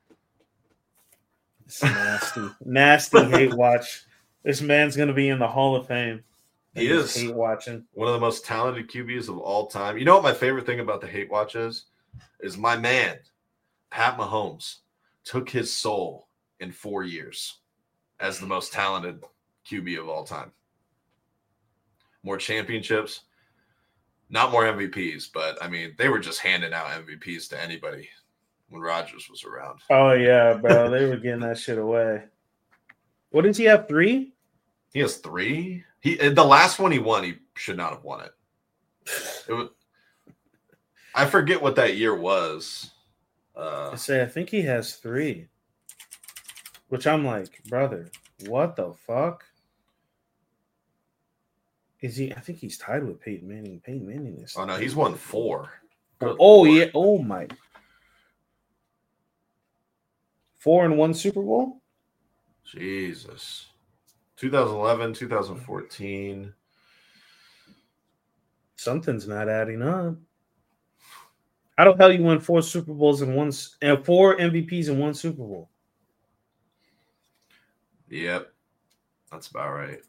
It's nasty hate watch. This man's gonna be in the Hall of Fame. He is hate watching. One of the most talented QBs of all time. You know what my favorite thing about the hate watch is my man, Pat Mahomes, took his soul in 4 years as the most talented QB of all time. More championships, not more MVPs, but I mean, they were just handing out MVPs to anybody when Rodgers was around. Oh yeah, bro. They were getting that shit away. What did he have? 3? He has 3. The last one he won, he should not have won it. I forget what that year was. I think he has 3. Which I'm like, brother, what the fuck? Is he? I think he's tied with Peyton Manning. Peyton Manning is. Oh no, he's won 4. Yeah. Oh my. 4 and 1 Super Bowl? Jesus. 2011, 2014. Something's not adding up. How the hell you win 4 Super Bowls in 4 MVPs in 1 Super Bowl? Yep. That's about right.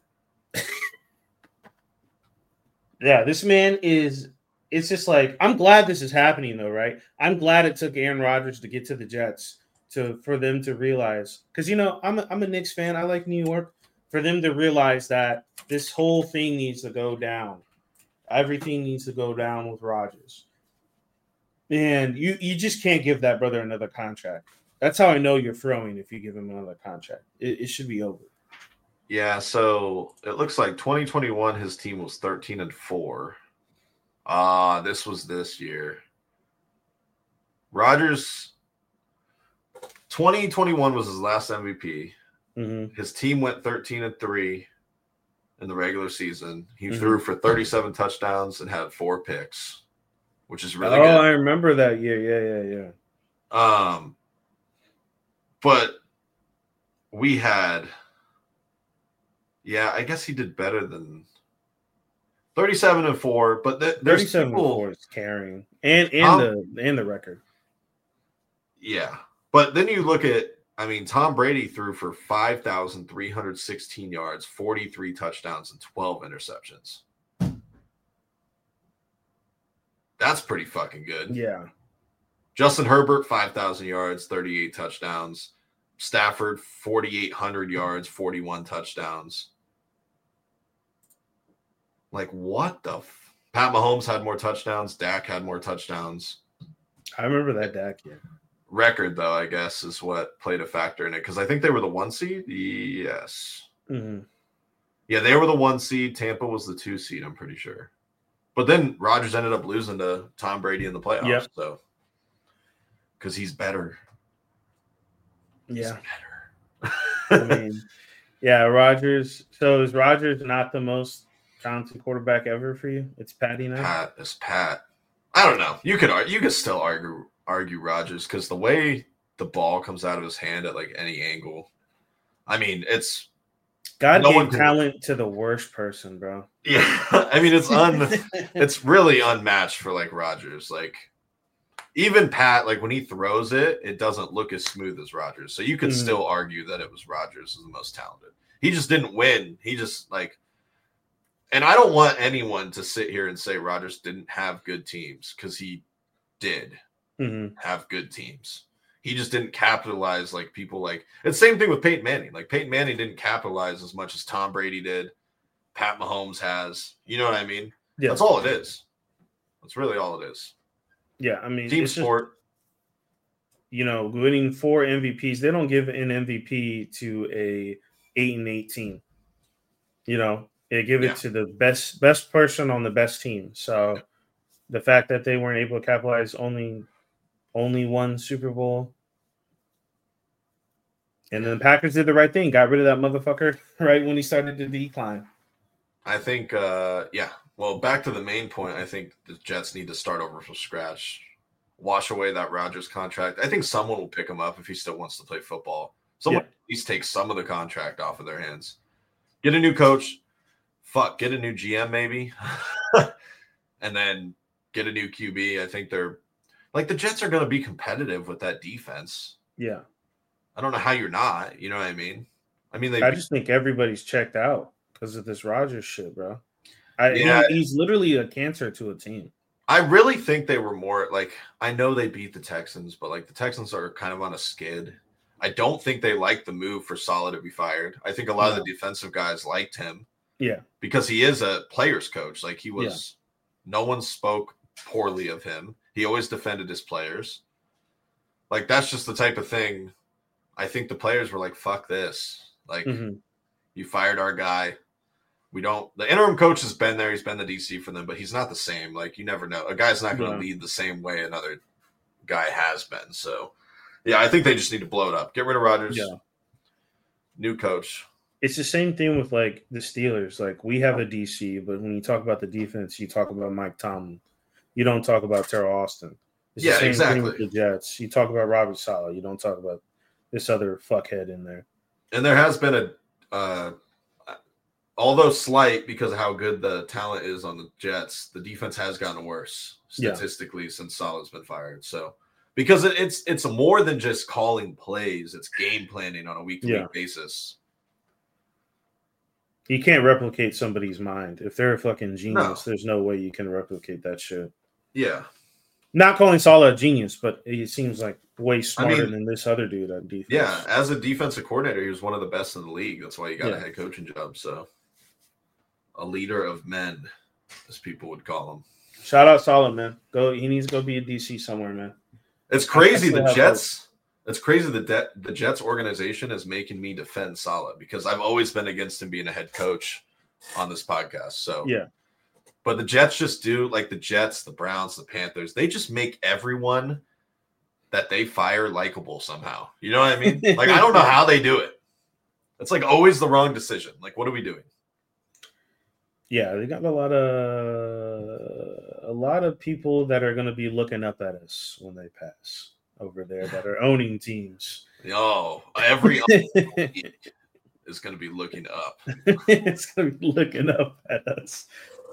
Yeah, this man is. It's just like, I'm glad this is happening though, right? I'm glad it took Aaron Rodgers to get to the Jets for them to realize, because I'm a Knicks fan. I like New York. For them to realize that this whole thing needs to go down. Everything needs to go down with Rodgers. And you just can't give that brother another contract. That's how I know you're throwing if you give him another contract. It should be over. Yeah, so it looks like 2021, his team was 13-4. This was this year. Rodgers, 2021 was his last MVP. Mm-hmm. His team went 13-3 in the regular season. He threw for 37 touchdowns and had 4 picks, which is really good. Oh, I remember that year. Yeah. But we had, I guess he did better than 37-4. But there's 37-4 is carrying and the record. Yeah, but then you look at. I mean, Tom Brady threw for 5,316 yards, 43 touchdowns, and 12 interceptions. That's pretty fucking good. Yeah. Justin Herbert, 5,000 yards, 38 touchdowns. Stafford, 4,800 yards, 41 touchdowns. Like, what the Pat Mahomes had more touchdowns. Dak had more touchdowns. I remember that Dak, yeah. Record, though, I guess, is what played a factor in it. Because I think they were the 1 seed. Yes. Mm-hmm. Yeah, they were the 1 seed. Tampa was the 2 seed, I'm pretty sure. But then Rodgers ended up losing to Tom Brady in the playoffs. Yep. So, because he's better. Yeah. He's better. I mean, yeah, Rodgers. So is Rodgers not the most talented quarterback ever for you? It's Patty now. Pat. I don't know. You could still argue Rodgers because the way the ball comes out of his hand at like any angle, I mean, it's God gave talent to the worst person, bro. Yeah, I mean, it's really unmatched for like Rodgers. Like even Pat, like when he throws it, it doesn't look as smooth as Rodgers. So you could still argue that it was Rodgers as the most talented. He just didn't win. He just like. And I don't want anyone to sit here and say Rodgers didn't have good teams because he did have good teams. He just didn't capitalize like people like – it's the same thing with Peyton Manning. Like Peyton Manning didn't capitalize as much as Tom Brady did, Pat Mahomes has. You know what I mean? Yeah. That's all it is. That's really all it is. Yeah, I mean – team sport. Just, you know, winning 4 MVPs, they don't give an MVP to a 8-8 team. You know? They give it to the best person on the best team. So the fact that they weren't able to capitalize only one Super Bowl. And then the Packers did the right thing, got rid of that motherfucker right when he started to decline. I think, well, back to the main point, I think the Jets need to start over from scratch, wash away that Rodgers contract. I think someone will pick him up if he still wants to play football. Someone at least take some of the contract off of their hands. Get a new coach. Get a new GM maybe, and then get a new QB. I think they're like the Jets are going to be competitive with that defense. Yeah, I don't know how you're not. You know what I mean? I just think everybody's checked out because of this Rodgers shit, bro. He's literally a cancer to a team. I really think they were more like I know they beat the Texans, but like the Texans are kind of on a skid. I don't think they liked the move for Saleh to be fired. I think a lot of the defensive guys liked him. Yeah. Because he is a player's coach. Like he was, no one spoke poorly of him. He always defended his players. Like that's just the type of thing. I think the players were like, fuck this. Like you fired our guy. The interim coach has been there. He's been the DC for them, but he's not the same. Like you never know. A guy's not going to lead the same way another guy has been. So yeah, I think they just need to blow it up. Get rid of Rodgers. Yeah. New coach. It's the same thing with like the Steelers. Like we have a DC, but when you talk about the defense, you talk about Mike Tomlin. You don't talk about Terrell Austin. It's the same thing with the Jets. You talk about Robert Saleh. You don't talk about this other fuckhead in there. And there has been although slight because of how good the talent is on the Jets, the defense has gotten worse statistically since Saleh's been fired. So because it's more than just calling plays, it's game planning on a week-to-week basis. You can't replicate somebody's mind. If they're a fucking genius, there's no way you can replicate that shit. Yeah. Not calling Saleh a genius, but he seems like way smarter than this other dude on defense. Yeah, as a defensive coordinator, he was one of the best in the league. That's why he got a head coaching job. So a leader of men, as people would call him. Shout out Saleh, man. He needs to go be a DC somewhere, man. It's crazy the Jets. It's crazy that the Jets organization is making me defend Saleh because I've always been against him being a head coach on this podcast. So but the Jets just do like the Jets, the Browns, the Panthers. They just make everyone that they fire likable somehow. You know what I mean? Like I don't know how they do it. It's like always the wrong decision. Like what are we doing? Yeah, they got a lot of people that are going to be looking up at us when they pass over there that are owning teams. Oh, every is going to be looking up. It's going to be looking up at us.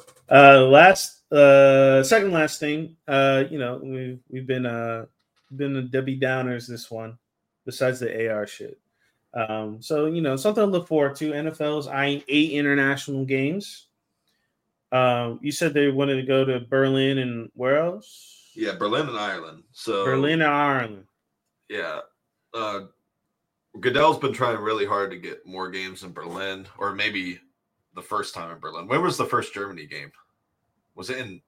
Second last thing, we've been the Debbie Downers this one, besides the AR shit. So something to look forward to. NFL's eyeing 8 international games. You said they wanted to go to Berlin and where else? Yeah, Berlin and Ireland. So Berlin and Ireland. Yeah. Goodell's been trying really hard to get more games in Berlin, or maybe the first time in Berlin. When was the first Germany game? was it in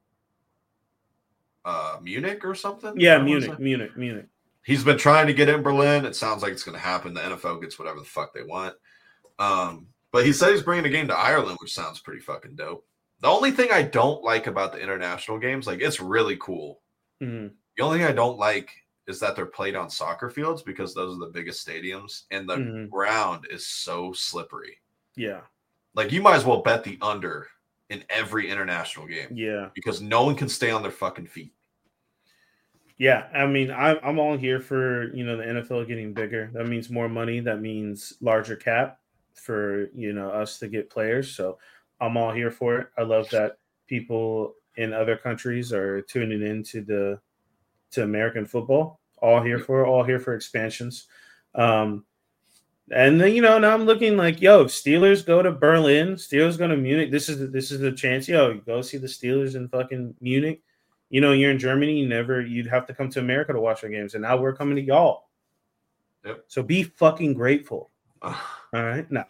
Munich or something? Yeah, Munich. He's been trying to get in Berlin. It sounds like it's going to happen. The NFL gets whatever the fuck they want. But he said he's bringing a game to Ireland, which sounds pretty fucking dope. The only thing I don't like about the international games, like it's really cool. Mm-hmm. The only thing I don't like is that they're played on soccer fields because those are the biggest stadiums and the ground is so slippery. Yeah. Like you might as well bet the under in every international game. Yeah. Because no one can stay on their fucking feet. Yeah. I mean, I'm all here for, the NFL getting bigger. That means more money. That means larger cap for, us to get players. So I'm all here for it. I love that people in other countries are tuning into to American football. All here for expansions. And then, now I'm looking like, if Steelers go to Berlin, Steelers go to Munich. This is the chance. Go see the Steelers in fucking Munich. You're in Germany. You'd have to come to America to watch our games. And now we're coming to y'all. Yep. So be fucking grateful. All right. No.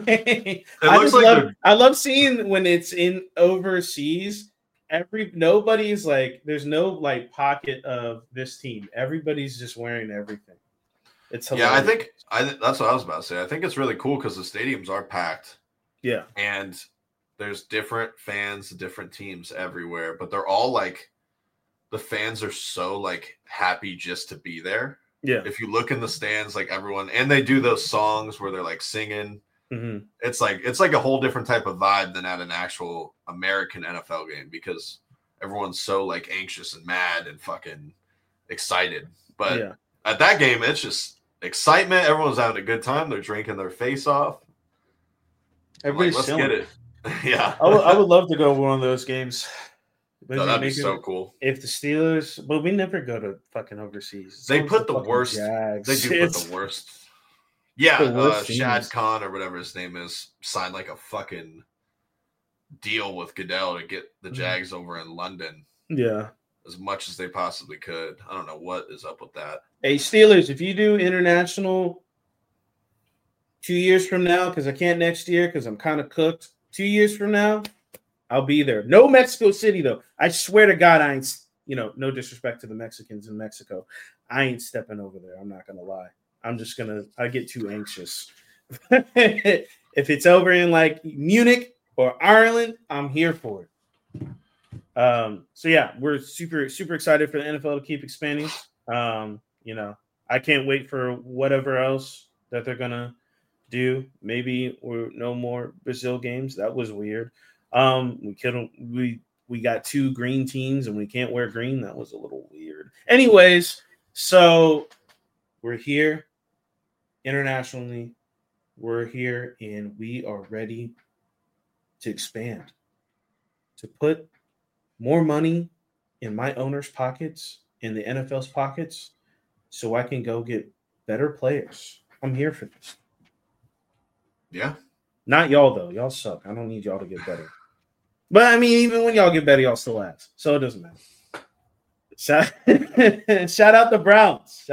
I love seeing when it's in overseas. Nobody's like, there's no like pocket of this team. Everybody's just wearing everything. It's hilarious. Yeah, I think that's what I was about to say. I think it's really cool because the stadiums are packed. Yeah. And there's different fans, different teams everywhere, but they're all like, the fans are so like happy just to be there. Yeah. If you look in the stands, like everyone, and they do those songs where they're like singing. Mm-hmm. It's like a whole different type of vibe than at an actual American NFL game because everyone's so like anxious and mad and fucking excited. But at that game, it's just excitement. Everyone's having a good time. They're drinking their face off. Everybody's let's get it. Yeah. I would love to go to one of those games. No, that'd be so cool. If the Steelers, but we never go to fucking overseas. They put the worst. Jags. They do put the worst. Yeah, Shad Khan or whatever his name is signed like a fucking deal with Goodell to get the Jags over in London. Yeah. As much as they possibly could. I don't know what is up with that. Hey, Steelers, if you do international 2 years from now, because I can't next year because I'm kind of cooked. 2 years from now, I'll be there. No Mexico City, though. I swear to God, I ain't, no disrespect to the Mexicans in Mexico. I ain't stepping over there. I'm not going to lie. I get too anxious. If it's over in like Munich or Ireland, I'm here for it. So yeah, we're super, super excited for the NFL to keep expanding. I can't wait for whatever else that they're going to do. Maybe or no more Brazil games. That was weird. We got two green teams and we can't wear green. That was a little weird. Anyways, so we're here internationally. We're here and we are ready to expand, to put more money in my owner's pockets, in the NFL's pockets, so I can go get better players. I'm here for this. Yeah. Not y'all, though. Y'all suck. I don't need y'all to get better. But, I mean, even when y'all get better, y'all still ass. So it doesn't matter. Shout out the Browns.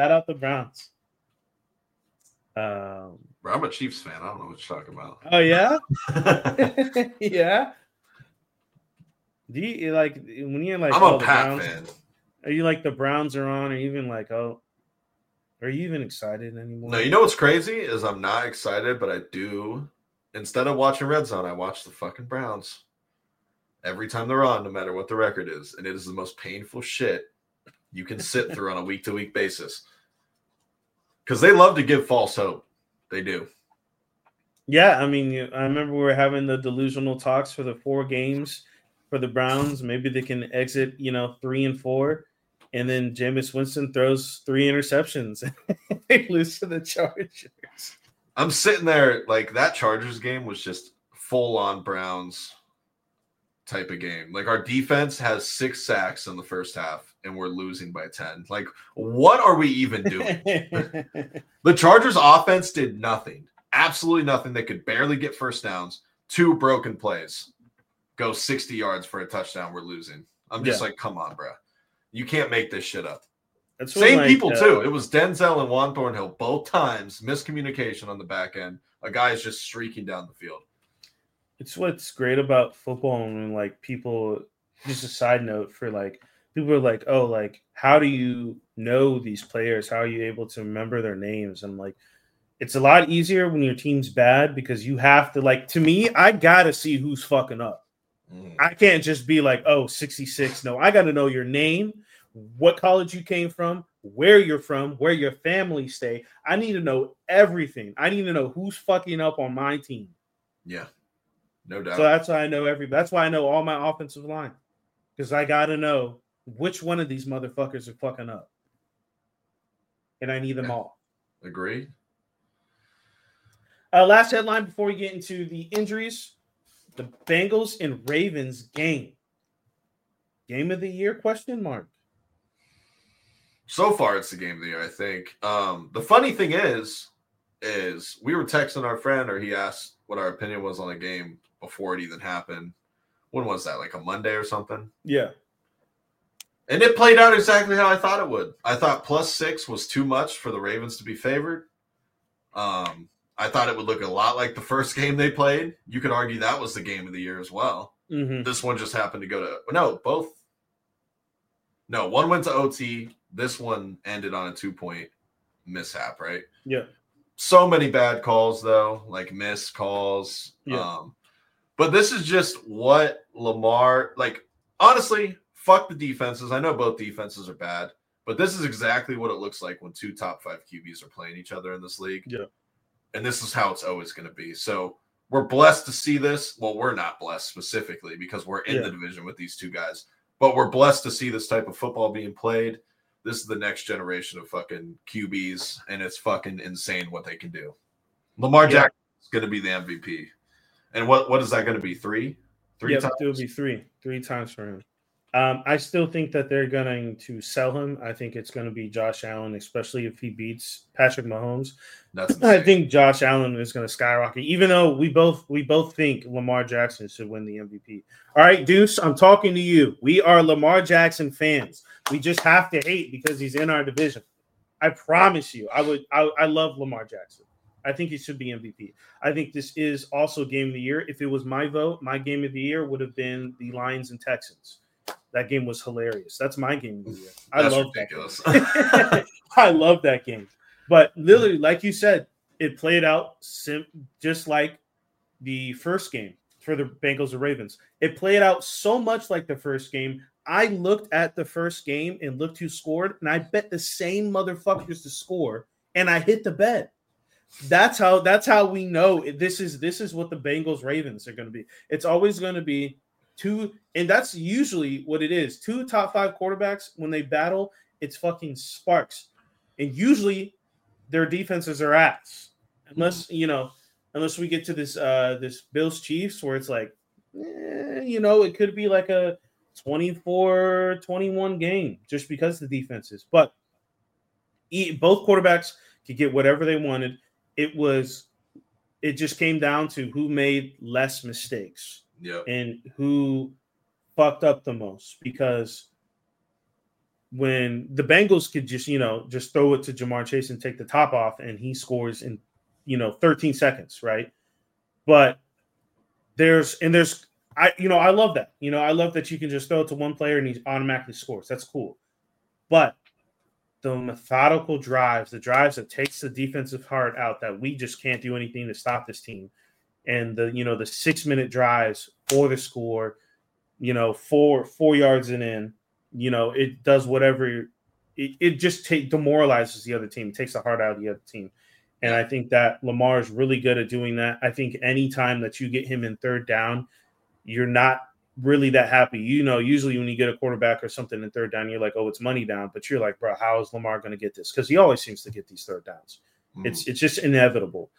Bro, I'm a Chiefs fan. I don't know what you're talking about. Oh, yeah? Yeah? Do you, like, when you're like, I'm a Pat fan. Are you like the Browns are on, or even like, are you even excited anymore? No, you know what's crazy is I'm not excited, but I do. Instead of watching Red Zone, I watch the fucking Browns every time they're on, no matter what the record is. And it is the most painful shit you can sit through on a week-to-week basis. Because they love to give false hope. They do. Yeah, I mean, I remember we were having the delusional talks for the 4 games for the Browns. Maybe they can exit, 3-4. And then Jameis Winston throws 3 interceptions. They lose to the Chargers. I'm sitting there like that Chargers game was just full-on Browns type of game. Like our defense has 6 sacks in the first half and we're losing by 10. Like, what are we even doing? The Chargers offense did nothing. Absolutely nothing. They could barely get first downs. 2 broken plays. Go 60 yards for a touchdown. We're losing. I'm just like, come on, bro. You can't make this shit up. Same people, too. It was Denzel and Juan Thornhill both times. Miscommunication on the back end. A guy is just streaking down the field. It's what's great about football when like people just a side note for like people are like, oh, like how do you know these players? How are you able to remember their names? I'm like, it's a lot easier when your team's bad because you have to like. To me, I gotta see who's fucking up. I can't just be like, oh, 66. No, I got to know your name, what college you came from, where you're from, where your family stay. I need to know everything. I need to know who's fucking up on my team. Yeah, no doubt. So that's why I know That's why I know all my offensive line because I got to know which one of these motherfuckers are fucking up, and I need them all. Agreed. Last headline before we get into the injuries. The Bengals and Ravens game. Game of the year, question mark. So far, it's the game of the year, I think. The funny thing is we were texting our friend, or he asked what our opinion was on the game before it even happened. When was that? Like a Monday or something? Yeah. And it played out exactly how I thought it would. I thought +6 was too much for the Ravens to be favored. I thought it would look a lot like the first game they played. You could argue that was the game of the year as well. Mm-hmm. This one just happened to go to – no, both. No, one went to OT. This one ended on a 2-point mishap, right? Yeah. So many bad calls, though, like missed calls. Yeah. But this is just what Lamar – like, honestly, fuck the defenses. I know both defenses are bad, but this is exactly what it looks like when two top 5 QBs are playing each other in this league. Yeah. And this is how it's always going to be. So we're blessed to see this. Well, we're not blessed specifically because we're in the division with these two guys. But we're blessed to see this type of football being played. This is the next generation of fucking QBs, and it's fucking insane what they can do. Lamar Jackson is going to be the MVP. And what is that going to be? Three times? It will be three times for him. I still think that they're going to sell him. I think it's going to be Josh Allen, especially if he beats Patrick Mahomes. I think Josh Allen is going to skyrocket, even though we both think Lamar Jackson should win the MVP. All right, Deuce, I'm talking to you. We are Lamar Jackson fans. We just have to hate because he's in our division. I promise you, I love Lamar Jackson. I think he should be MVP. I think this is also game of the year. If it was my vote, my game of the year would have been the Lions and Texans. That game was hilarious. That's my game of the year. I love ridiculous. That. I love that game. But literally, like you said, it played out just like the first game for the Bengals and Ravens. It played out so much like the first game. I looked at the first game and looked who scored, and I bet the same motherfuckers to score, and I hit the bet. That's how we know this is what the Bengals Ravens are going to be. It's always going to be two, and that's usually what it is. Two top 5 quarterbacks, when they battle, it's fucking sparks. And usually their defenses are ass. Unless we get to this Bills Chiefs where it's like, it could be like a 24-21 game just because of the defenses. But both quarterbacks could get whatever they wanted. It just came down to who made less mistakes. Yep. And who fucked up the most, because when the Bengals could just throw it to Jamar Chase and take the top off and he scores in 13 seconds, right? But I love that. I love that you can just throw it to one player and he automatically scores. That's cool. But the methodical drives, the drives that takes the defensive heart out, that we just can't do anything to stop this team. And the 6-minute drives for the score, 4 yards and in, it does whatever. It just demoralizes the other team, takes the heart out of the other team. And I think that Lamar is really good at doing that. I think anytime that you get him in third down, you're not really that happy. Usually when you get a quarterback or something in third down, you're like, oh, it's money down. But you're like, bro, how is Lamar going to get this? Because he always seems to get these third downs. It's just inevitable.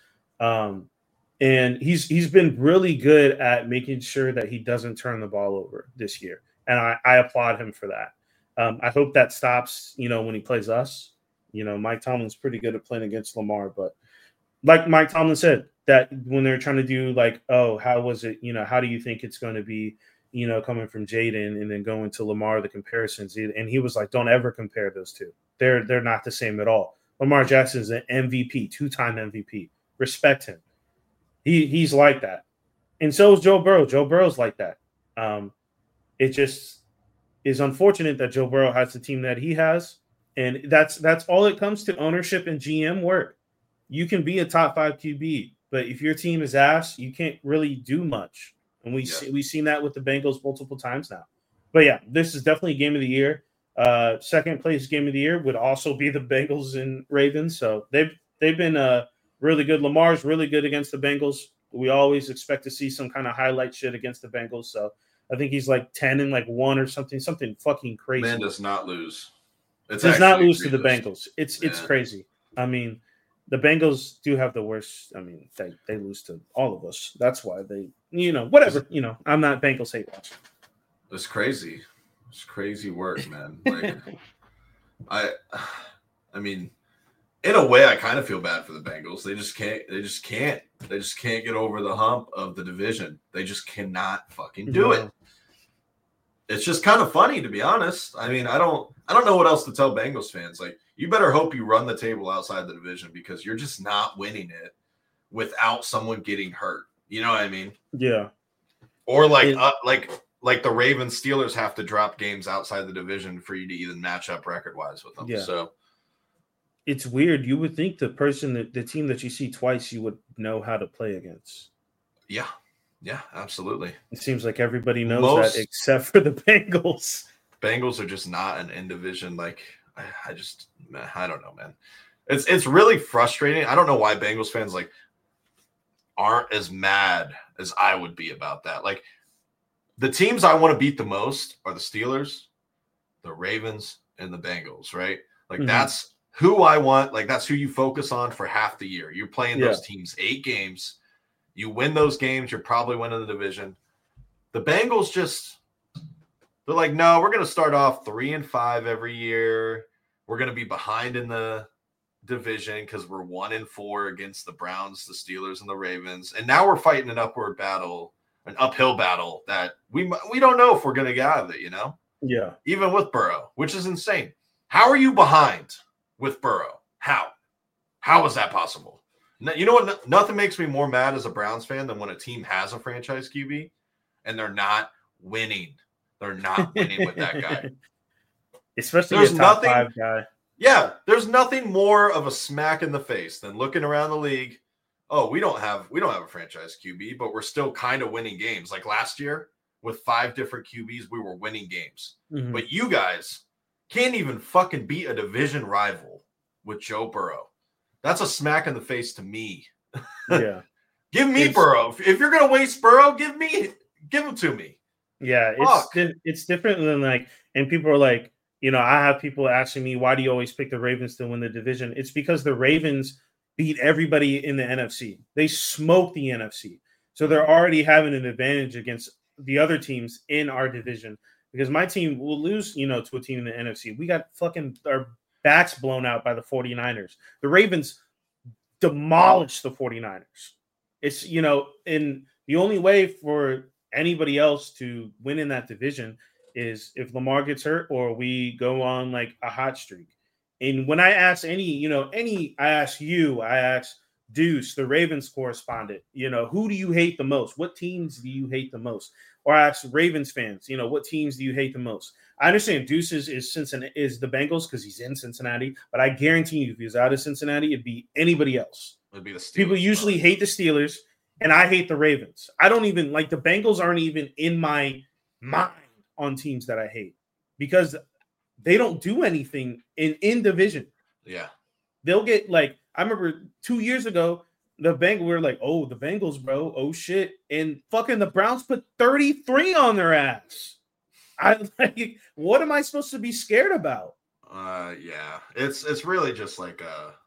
And he's been really good at making sure that he doesn't turn the ball over this year. And I applaud him for that. I hope that stops, when he plays us. Mike Tomlin's pretty good at playing against Lamar. But like Mike Tomlin said, that when they're trying to do like, oh, how was it? How do you think it's going to be, coming from Jaden and then going to Lamar, the comparisons. And he was like, don't ever compare those two. They're not the same at all. Lamar Jackson is an MVP, 2-time MVP. Respect him. He's like that. And so is Joe Burrow. Joe Burrow's like that. It just is unfortunate that Joe Burrow has the team that he has, and that's all it comes to ownership and GM work. You can be a top 5 QB, but if your team is ass, you can't really do much. And we've seen that with the Bengals multiple times now. But yeah, this is definitely game of the year. Second place game of the year would also be the Bengals and Ravens. So they've been really good. Lamar's really good against the Bengals. We always expect to see some kind of highlight shit against the Bengals. So I think he's like 10-1 or something fucking crazy. Man does not lose. Does not lose to the Bengals. It's crazy. I mean, the Bengals do have the worst. I mean, they lose to all of us. That's why they, whatever. I'm not Bengals hate watch. It's crazy. It's crazy work, man. Like, I mean, in a way, I kind of feel bad for the Bengals. They just can't get over the hump of the division. They just cannot fucking do it. It's just kind of funny, to be honest. I mean, I don't know what else to tell Bengals fans. Like, you better hope you run the table outside the division because you're just not winning it without someone getting hurt. You know what I mean? Yeah. Or like the Ravens Steelers have to drop games outside the division for you to even match up record-wise with them. Yeah. So it's weird. You would think the team that you see twice, you would know how to play against. Yeah. Yeah, absolutely. It seems like everybody knows that except for the Bengals. Bengals are just not an in division. Like, I don't know, man. It's really frustrating. I don't know why Bengals fans like aren't as mad as I would be about that. Like, the teams I want to beat the most are the Steelers, the Ravens, and the Bengals, right? Like, that's who I want. Like, that's who you focus on for half the year. You're playing those teams 8 games. You win those games, you're probably winning the division. The Bengals they're like, no, we're going to start off 3-5 every year. We're going to be behind in the division because we're 1-4 against the Browns, the Steelers, and the Ravens. And now we're fighting an uphill battle that we don't know if we're going to get out of it, Yeah. Even with Burrow, which is insane. How are you behind with Burrow? How is that possible? You know what? Nothing makes me more mad as a Browns fan than when a team has a franchise QB and they're not winning. They're not winning with that guy. Especially a top 5 guy. Yeah, there's nothing more of a smack in the face than looking around the league. Oh, we don't have a franchise QB, but we're still kind of winning games. Like last year with 5 different QBs, we were winning games. Mm-hmm. But you guys can't even fucking beat a division rival with Joe Burrow. That's a smack in the face to me. Yeah. Give me Burrow. If you're going to waste Burrow, give him to me. Yeah, it's different than like, and people are like, I have people asking me, why do you always pick the Ravens to win the division? It's because the Ravens beat everybody in the NFC. They smoked the NFC. So they're already having an advantage against the other teams in our division because my team will lose, to a team in the NFC. We got fucking our backs blown out by the 49ers. The Ravens demolished the 49ers. It's, and the only way for anybody else to win in that division is if Lamar gets hurt or we go on like a hot streak. And when I ask I ask Deuce, the Ravens correspondent, who do you hate the most? What teams do you hate the most? Or I ask Ravens fans, what teams do you hate the most? I understand Deuce is the Bengals because he's in Cincinnati, but I guarantee you if he was out of Cincinnati, it'd be anybody else. It'd be the Steelers. People usually hate the Steelers, and I hate the Ravens. I don't even like the Bengals aren't even in my mind on teams that I hate because they don't do anything in division. Yeah. They'll get like, I remember 2 years ago, we were like, oh, the Bengals, bro. Oh shit. And fucking the Browns put 33 on their ass. What am I supposed to be scared about? Yeah. It's really just like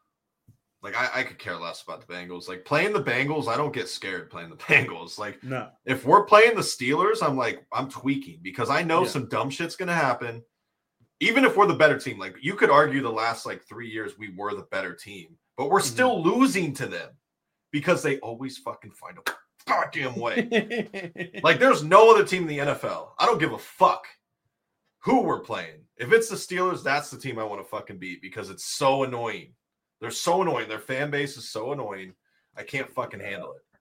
I could care less about the Bengals. Like playing the Bengals, I don't get scared playing the Bengals. Like, no. If we're playing the Steelers, I'm tweaking because I know some dumb shit's gonna happen. Even if we're the better team, like you could argue the last 3 years we were the better team, but we're still losing to them because they always fucking find a goddamn way. Like there's no other team in the NFL. I don't give a fuck who we're playing. If it's the Steelers, that's the team I want to fucking beat because it's so annoying. They're so annoying. Their fan base is so annoying. I can't fucking handle it.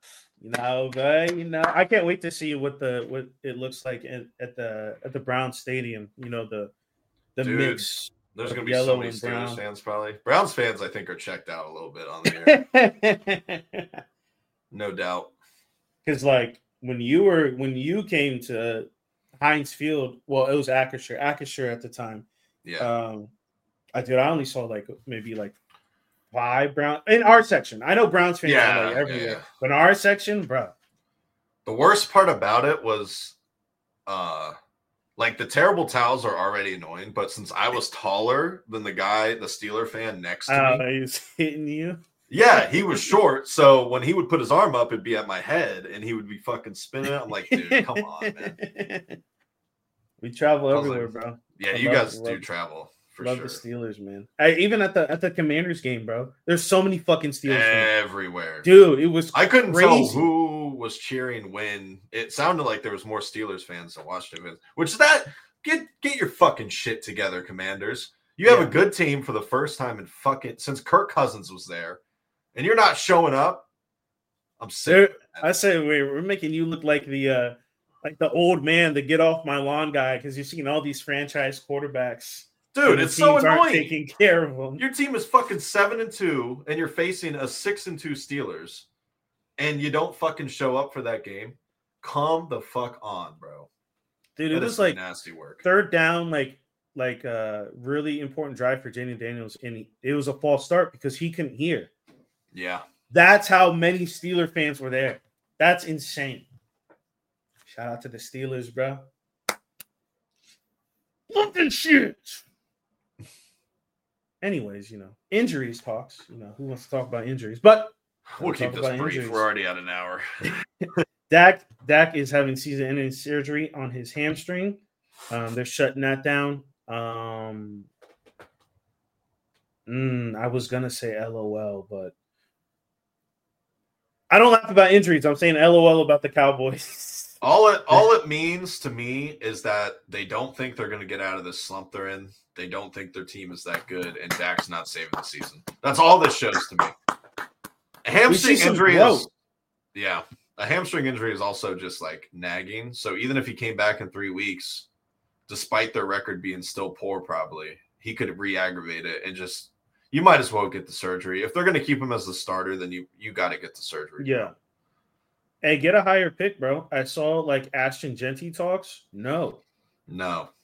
But I can't wait to see what it looks like at the Brown Stadium. The Dude, mix. There's going to be so Yellow many and Steelers brown. fans probably. Browns fans, I think, are checked out a little bit on the air. No doubt. Because like when you came to Heinz Field, well, it was Acrisure at the time. Yeah. I only saw like maybe like 5 Brown in our section. I know Browns fans are like everywhere, but in our section, bro. The worst part about it was, like the terrible towels are already annoying, but since I was taller than the Steeler fan next to me, he's hitting you. Yeah, he was short, so when he would put his arm up, it'd be at my head, and he would be fucking spinning. I'm like, dude, come on, man. We travel everywhere, bro. Yeah, you guys do travel for sure. Love the Steelers, man. Even at the Commanders game, bro. There's so many fucking Steelers everywhere, fans. Dude. It was I couldn't tell who was cheering when. It sounded like there was more Steelers fans that watched it. Which is that get your fucking shit together, Commanders. You have a good team for the first time in fucking since Kirk Cousins was there. And you're not showing up. I'm sick. I say we're making you look like the old man, the get off my lawn guy, because you're seeing all these franchise quarterbacks. Dude, it's so annoying. Taking care of them. Your team is fucking 7-2, and you're facing a 6-2 Steelers, and you don't fucking show up for that game. Calm the fuck on, bro. Dude, it was like nasty work. Third down, like a really important drive for Jayden Daniels, and it was a false start because he couldn't hear. Yeah. That's how many Steeler fans were there. That's insane. Shout out to the Steelers, bro. Look at shit. Anyways, injuries talks. Who wants to talk about injuries? But we'll keep this brief. Injuries. We're already at an hour. Dak is having season-ending surgery on his hamstring. They're shutting that down. I was gonna say LOL, but I don't laugh about injuries. I'm saying LOL about the Cowboys. All it means to me is that they don't think they're going to get out of this slump they're in. They don't think their team is that good, and Dak's not saving the season. That's all this shows to me. A hamstring injury is a hamstring injury is also just like nagging. So even if he came back in 3 weeks, despite their record being still poor, probably he could re-aggravate it and just. You might as well get the surgery. If they're going to keep him as the starter, then you got to get the surgery. Yeah. Hey, get a higher pick, bro. I saw like Ashton Genty talks. No. And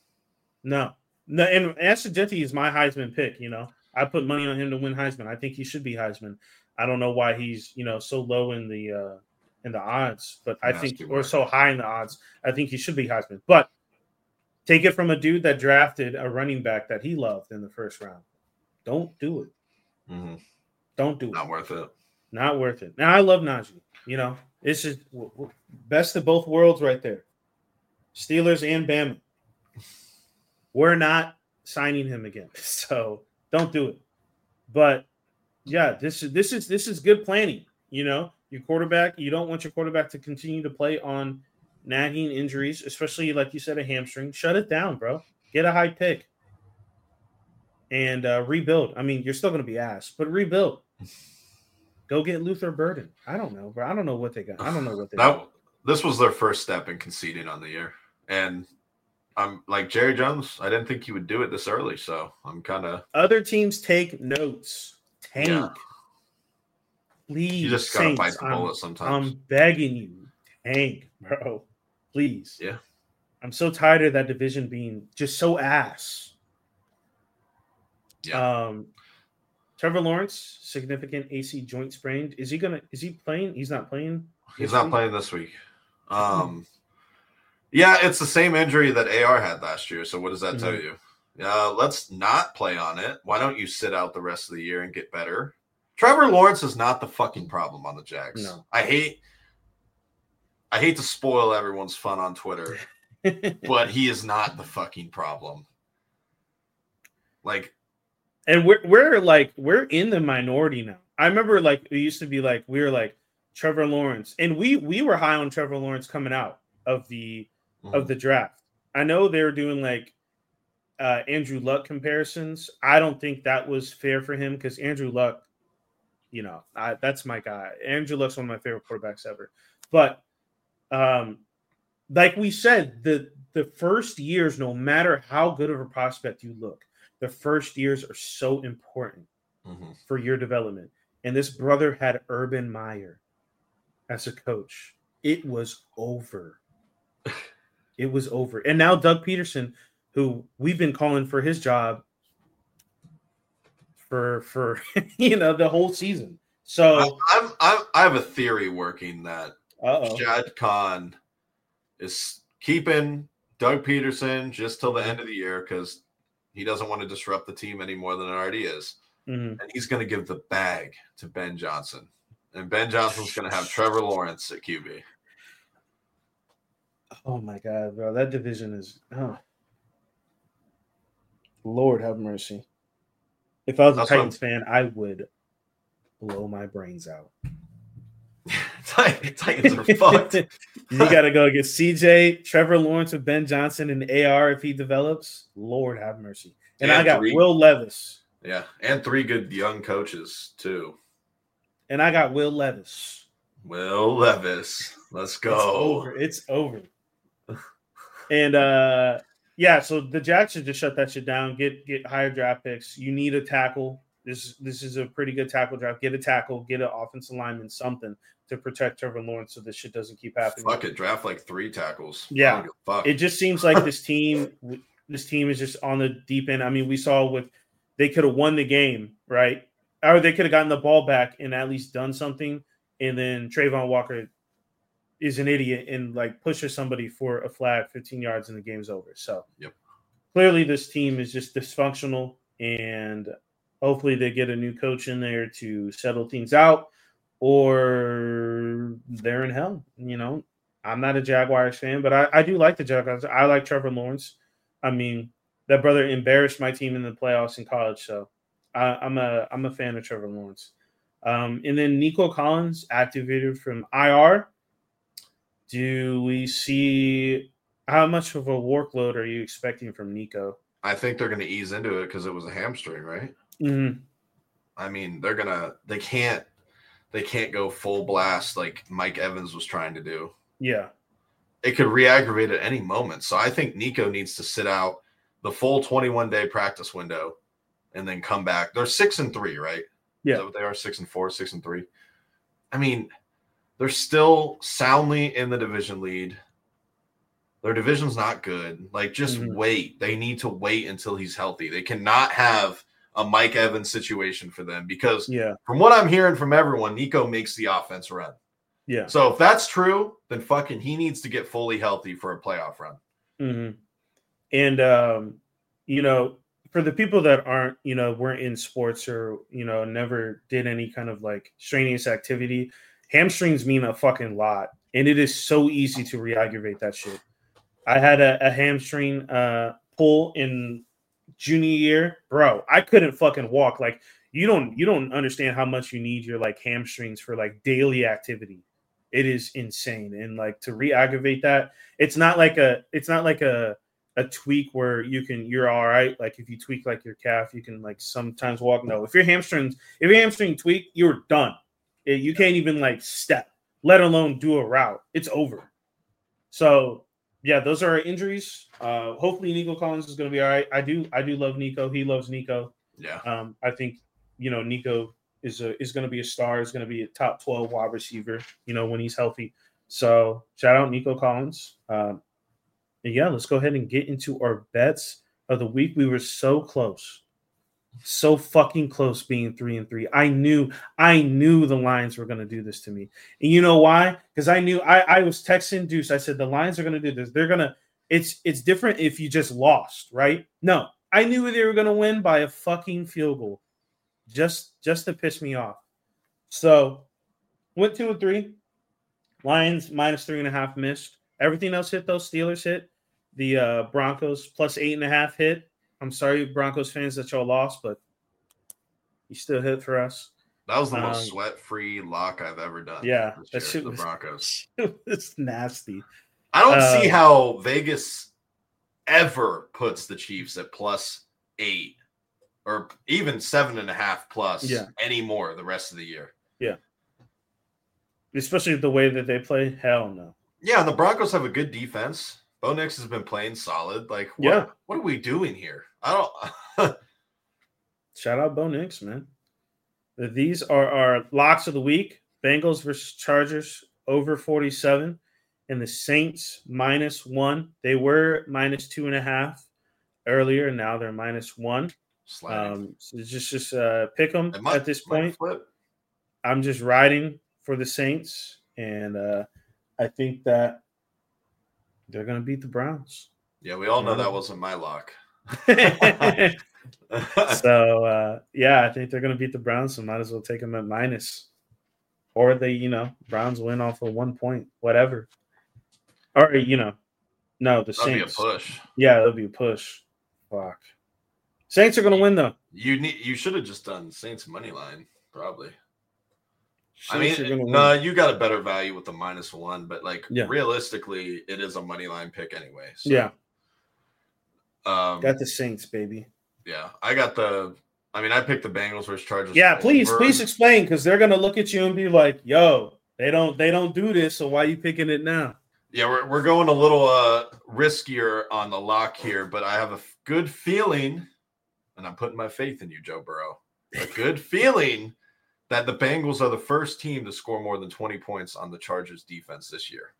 Ashton Genty is my Heisman pick. I put money on him to win Heisman. I think he should be Heisman. I don't know why he's so low in the odds, but I think or so high in the odds. I think he should be Heisman. But take it from a dude that drafted a running back that he loved in the first round. Don't do it. Mm-hmm. Don't do it. Not worth it. Not worth it. Now, I love Najee. It's just best of both worlds right there. Steelers and Bama. We're not signing him again. So don't do it. But, yeah, this is good planning. Your quarterback, you don't want your quarterback to continue to play on nagging injuries, especially, like you said, a hamstring. Shut it down, bro. Get a high pick. And rebuild. I mean, you're still going to be ass, but rebuild. Go get Luther Burden. I don't know, bro. I don't know what they got. I don't know what they got. This was their first step in conceding on the year. And I'm like Jerry Jones. I didn't think he would do it this early, so I'm kind of. Other teams take notes. Tank. Yeah. Please. You just got to bite the bullet sometimes. I'm begging you. Tank, bro. Please. Yeah. I'm so tired of that division being just so ass. Yeah. Trevor Lawrence, significant AC joint sprain. Is he playing? He's not playing. He's not playing this week. Yeah, it's the same injury that AR had last year. So what does that tell you? Let's not play on it. Why don't you sit out the rest of the year and get better? Trevor Lawrence is not the fucking problem on the Jags. No. I hate to spoil everyone's fun on Twitter, but he is not the fucking problem. Like. And we're in the minority now. I remember it used to be we were Trevor Lawrence, and we were high on Trevor Lawrence coming out of the draft. I know they were doing Andrew Luck comparisons. I don't think that was fair for him because Andrew Luck that's my guy. Andrew Luck's one of my favorite quarterbacks ever. But like we said, the first years, no matter how good of a prospect you look, the first years are so important for your development. And this brother had Urban Meyer as a coach. It was over. It was over. And now Doug Peterson, who we've been calling for his job for the whole season. So I have a theory working that Shad Khan is keeping Doug Peterson just till the end of the year because he doesn't want to disrupt the team any more than it already is. And he's going to give the bag to Ben Johnson. And Ben Johnson's going to have Trevor Lawrence at QB. Oh, my God, bro. That division is Lord have mercy. If I was a Titans fan, I would blow my brains out. Titans are fucked. You got to go against CJ, Trevor Lawrence, with Ben Johnson, and AR if he develops. Lord have mercy. And I got Will Levis. Yeah, and 3 good young coaches, too. And I got Will Levis. Will Levis. Let's go. It's over. And, so the Jags should just shut that shit down, get higher draft picks. You need a tackle. This is a pretty good tackle draft. Get a tackle, get an offensive lineman, something to protect Trevor Lawrence so this shit doesn't keep happening. Fuck it, draft like 3 tackles. Yeah. It just seems like this team is just on the deep end. I mean, we saw they could have won the game, right? Or they could have gotten the ball back and at least done something. And then Trayvon Walker is an idiot and like pushes somebody for a flag 15 yards and the game's over. So clearly this team is just dysfunctional, and hopefully they get a new coach in there to settle things out, or they're in hell. I'm not a Jaguars fan, but I do like the Jaguars. I like Trevor Lawrence. I mean, that brother embarrassed my team in the playoffs in college, so I'm a fan of Trevor Lawrence. And then Nico Collins activated from IR. Do we see how much of a workload are you expecting from Nico? I think they're going to ease into it because it was a hamstring, right? Mm-hmm. I mean, they can't go full blast like Mike Evans was trying to do. Yeah. It could re-aggravate at any moment. So I think Nico needs to sit out the full 21-day practice window and then come back. They're 6-3, right? Yeah. Is that what they are? 6-4, 6-3. I mean, they're still soundly in the division lead. Their division's not good. Like, just wait. They need to wait until he's healthy. They cannot have a Mike Evans situation for them because from what I'm hearing from everyone, Nico makes the offense run. Yeah. So if that's true, then fucking he needs to get fully healthy for a playoff run. Mm-hmm. And, for the people that weren't in sports or, never did any kind of like strenuous activity, hamstrings mean a fucking lot. And it is so easy to re-aggravate that shit. I had a hamstring pull in junior year, bro. I couldn't fucking walk. Like, you don't understand how much you need your like hamstrings for like daily activity. It is insane. And like to re-aggravate that, it's not like a tweak where you're all right. Like if you tweak like your calf, you can like sometimes walk. No, if your hamstring tweak, you're done. You can't even like step, let alone do a route. It's over. So yeah, those are our injuries. Hopefully Nico Collins is going to be all right. I do love Nico. He loves Nico. Yeah. I think Nico is going to be a star. Is going to be a top 12 wide receiver. When he's healthy. So shout out Nico Collins. And yeah, let's go ahead and get into our bets of the week. We were so close. So fucking close being 3-3. I knew the Lions were going to do this to me. And you know why? Because I knew I was texting Deuce. I said, the Lions are going to do this. They're going to, it's different if you just lost, right? No, I knew they were going to win by a fucking field goal just to piss me off. So went 2-3. Lions -3.5 missed. Everything else hit, though. Steelers hit. The Broncos +8.5 hit. I'm sorry, Broncos fans, that y'all lost, but you still hit for us. That was the most sweat-free lock I've ever done. Yeah, that shit was the Broncos. It's nasty. I don't see how Vegas ever puts the Chiefs at +8 or even 7.5 plus Yeah. anymore the rest of the year. Yeah. Especially the way that they play. Hell no. Yeah, and the Broncos have a good defense. Bo Nix has been playing solid. Like, what are we doing here? I don't. Shout out Bo Nix, man. These are our locks of the week. Bengals versus Chargers over 47. And the Saints -1. They were -2.5 earlier. Now they're -1. So just pick them at this point. I'm just riding for the Saints. And I think that they're going to beat the Browns. Yeah, we all know that wasn't my lock. So, I think they're going to beat the Browns, so might as well take them at minus. Or they, Browns win off of 1 point, whatever. Or, no, the Saints. That'll be a push. Yeah, it'll be a push. Fuck. Saints are going to win, though. You should have just done Saints money line, probably. Saints you got a better value with the -1, but realistically, it is a money line pick anyway. So, yeah. Got the Saints, baby. Yeah, I picked the Bengals versus Chargers. Yeah, please explain, because they're gonna look at you and be like, "Yo, they don't do this, so why are you picking it now?" Yeah, we're going a little riskier on the lock here, but I have a good feeling, and I'm putting my faith in you, Joe Burrow. A good feeling that the Bengals are the first team to score more than 20 points on the Chargers defense this year.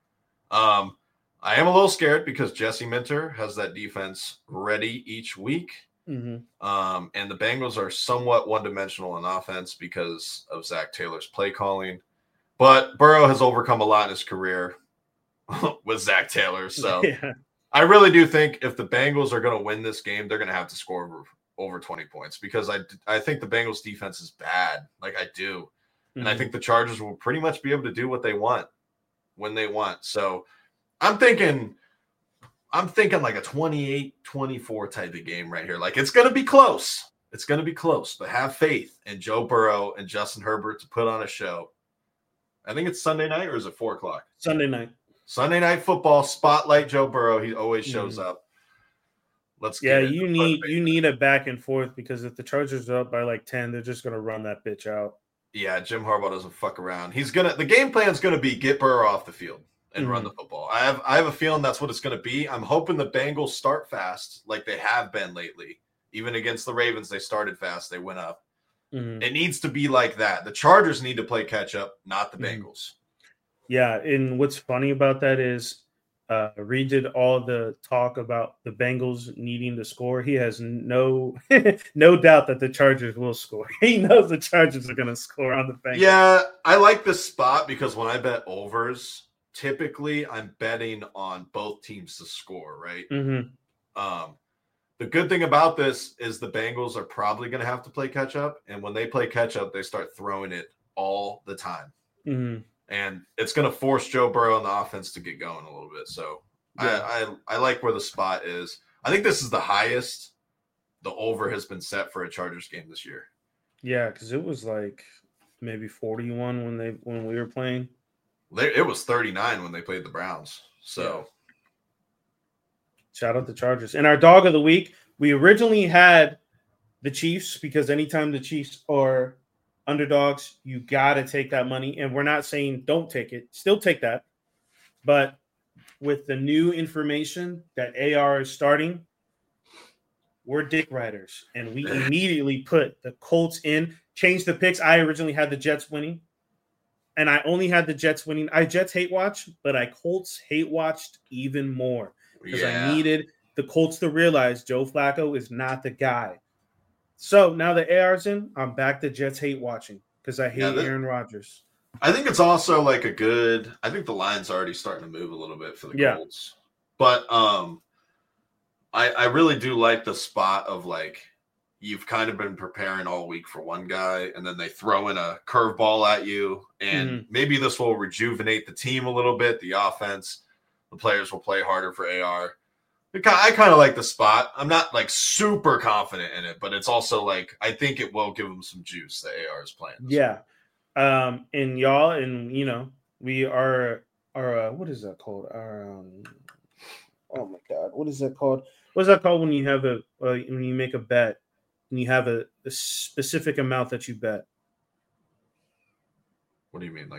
I am a little scared because Jesse Minter has that defense ready each week. Mm-hmm. And the Bengals are somewhat one-dimensional on offense because of Zach Taylor's play calling. But Burrow has overcome a lot in his career with Zach Taylor. So I really do think if the Bengals are going to win this game, they're going to have to score over 20 points because I think the Bengals defense is bad. Like I do. Mm-hmm. And I think the Chargers will pretty much be able to do what they want when they want. So I'm thinking like a 28-24 type of game right here. Like it's going to be close. It's going to be close, but have faith in Joe Burrow and Justin Herbert to put on a show. I think it's Sunday night, or is it 4:00? Sunday night. Sunday night football. Spotlight Joe Burrow. He always shows up. Let's get it. You need a back and forth because if the Chargers are up by like 10, they're just going to run that bitch out. Yeah, Jim Harbaugh doesn't fuck around. The game plan is going to be get Burrow off the field and run the football. I have a feeling that's what it's going to be. I'm hoping the Bengals start fast like they have been lately. Even against the Ravens, they started fast. They went up. Mm-hmm. It needs to be like that. The Chargers need to play catch up, not the Bengals. Yeah, and what's funny about that is Reed did all the talk about the Bengals needing to score. He has no doubt that the Chargers will score. He knows the Chargers are going to score on the Bengals. Yeah, I like this spot because when I bet overs, typically I'm betting on both teams to score, right? Mm-hmm. The good thing about this is the Bengals are probably going to have to play catch up. And when they play catch up, they start throwing it all the time. Mm-hmm. And it's going to force Joe Burrow and the offense to get going a little bit. So I like where the spot is. I think this is the highest the over has been set for a Chargers game this year. Yeah, because it was like maybe 41 when we were playing. It was 39 when they played the Browns. So shout out the Chargers. And our dog of the week, we originally had the Chiefs because anytime the Chiefs are underdogs, you got to take that money. And we're not saying don't take it. Still take that. But with the new information that AR is starting, we're dick riders. And we immediately put the Colts in, changed the picks. I originally had the Jets winning. And I only had the Jets winning. I Jets hate watch, but I Colts hate watched even more. Because I needed the Colts to realize Joe Flacco is not the guy. So now the AR's in, I'm back to Jets hate watching because I hate Aaron Rodgers. I think it's also like I think the line's already starting to move a little bit for the Colts. But I really do like the spot of like you've kind of been preparing all week for one guy and then they throw in a curveball at you. And maybe this will rejuvenate the team a little bit, the offense. The players will play harder for AR. I kind of like the spot. I'm not like super confident in it, but it's also like I think it will give them some juice that AR is playing. Yeah. And y'all, and we are what is that called? Oh my God, what is that called? What is that called when you have when you make a bet and you have a specific amount that you bet. What do you mean,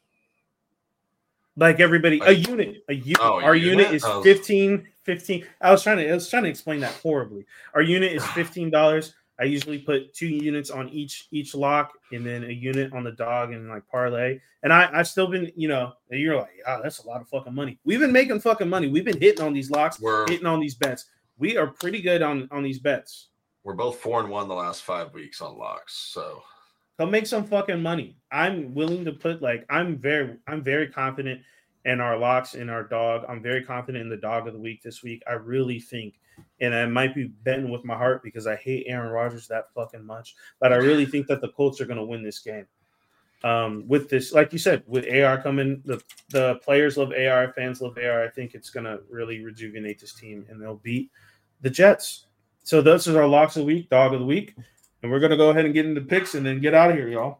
like everybody, a unit. Oh, our unit is 15. I was trying to explain that horribly. Our unit is $15. I usually put 2 units on each lock, and then a unit on the dog and like parlay. And I've still been, you're like, oh, that's a lot of fucking money. We've been making fucking money. We've been hitting on these locks, hitting on these bets. We are pretty good on these bets. We're both 4-1 the last 5 weeks on locks, so go make some fucking money. I'm willing to put I'm very confident in our locks, in our dog. I'm very confident in the dog of the week this week. I really think, and I might be betting with my heart because I hate Aaron Rodgers that fucking much, but I really think that the Colts are going to win this game. With this, like you said, with AR coming, the players love AR, fans love AR. I think it's going to really rejuvenate this team, and they'll beat the Jets. So those are our locks of the week, dog of the week. And we're going to go ahead and get into picks and then get out of here, y'all.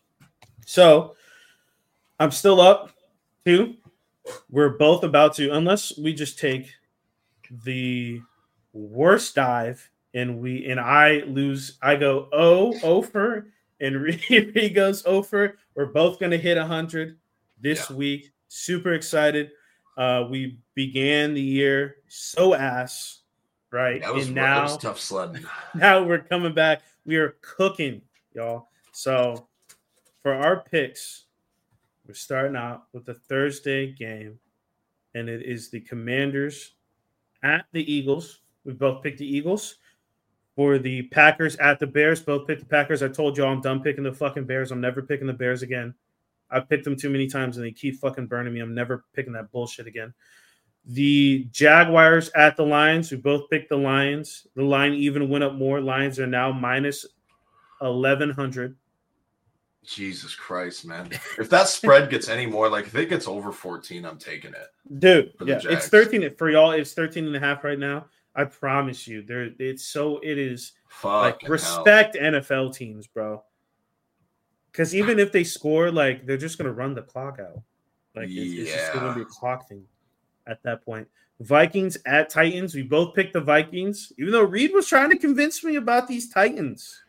So I'm still up 2. We're both about to, unless we just take the worst dive and I lose. I go 0 for, and he goes 0 for. We're both going to hit 100 this week. Super excited. We began the year so ass, right? That was, and now, that was tough sledding. Now we're coming back. We are cooking, y'all. So for our picks, we're starting out with the Thursday game, and it is the Commanders at the Eagles. We both picked the Eagles. For the Packers at the Bears, both picked the Packers. I told y'all I'm done picking the fucking Bears. I'm never picking the Bears again. I've picked them too many times, and they keep fucking burning me. I'm never picking that bullshit again. The Jaguars at the Lions. We both picked the Lions. The line even went up more. Lions are now minus 1,100. Jesus Christ, man. If that spread gets any more, if it gets over 14, I'm taking it. Dude, yeah. It's 13 for y'all. It's 13.5 right now. I promise you. It is respect hell. NFL teams, bro. Because even if they score, they're just gonna run the clock out. It's just gonna be a clock thing at that point. Vikings at Titans. We both picked the Vikings, even though Reed was trying to convince me about these Titans.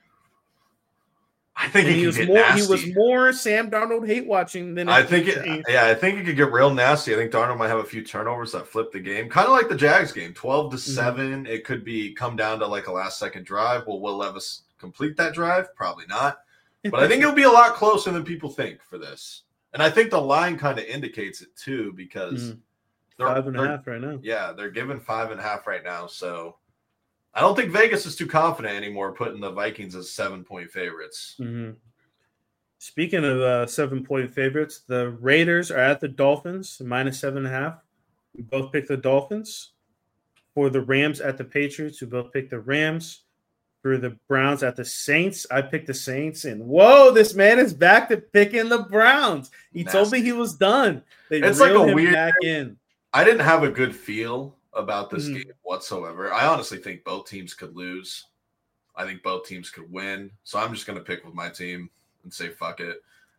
I think he was more Sam Darnold hate watching than I think it could get real nasty. I think Darnold might have a few turnovers that flip the game, kind of like the Jags game, 12-7. Mm-hmm. It could come down to a last second drive. Will Will Levis complete that drive? Probably not. But I think it'll be a lot closer than people think for this. And I think the line kind of indicates it too, because they're 5.5 right now. Yeah, they're giving 5.5 right now. So I don't think Vegas is too confident anymore putting the Vikings as 7-point favorites. Mm-hmm. Speaking of 7-point favorites, the Raiders are at the Dolphins, minus 7.5. We both picked the Dolphins. For the Rams at the Patriots, we both picked the Rams. For the Browns at the Saints, I picked the Saints. And whoa, this man is back to picking the Browns. He told me he was done. It's reeled him back in. I didn't have a good feel about this game whatsoever. I honestly think both teams could lose. I think both teams could win. So I'm just going to pick with my team and say, fuck it.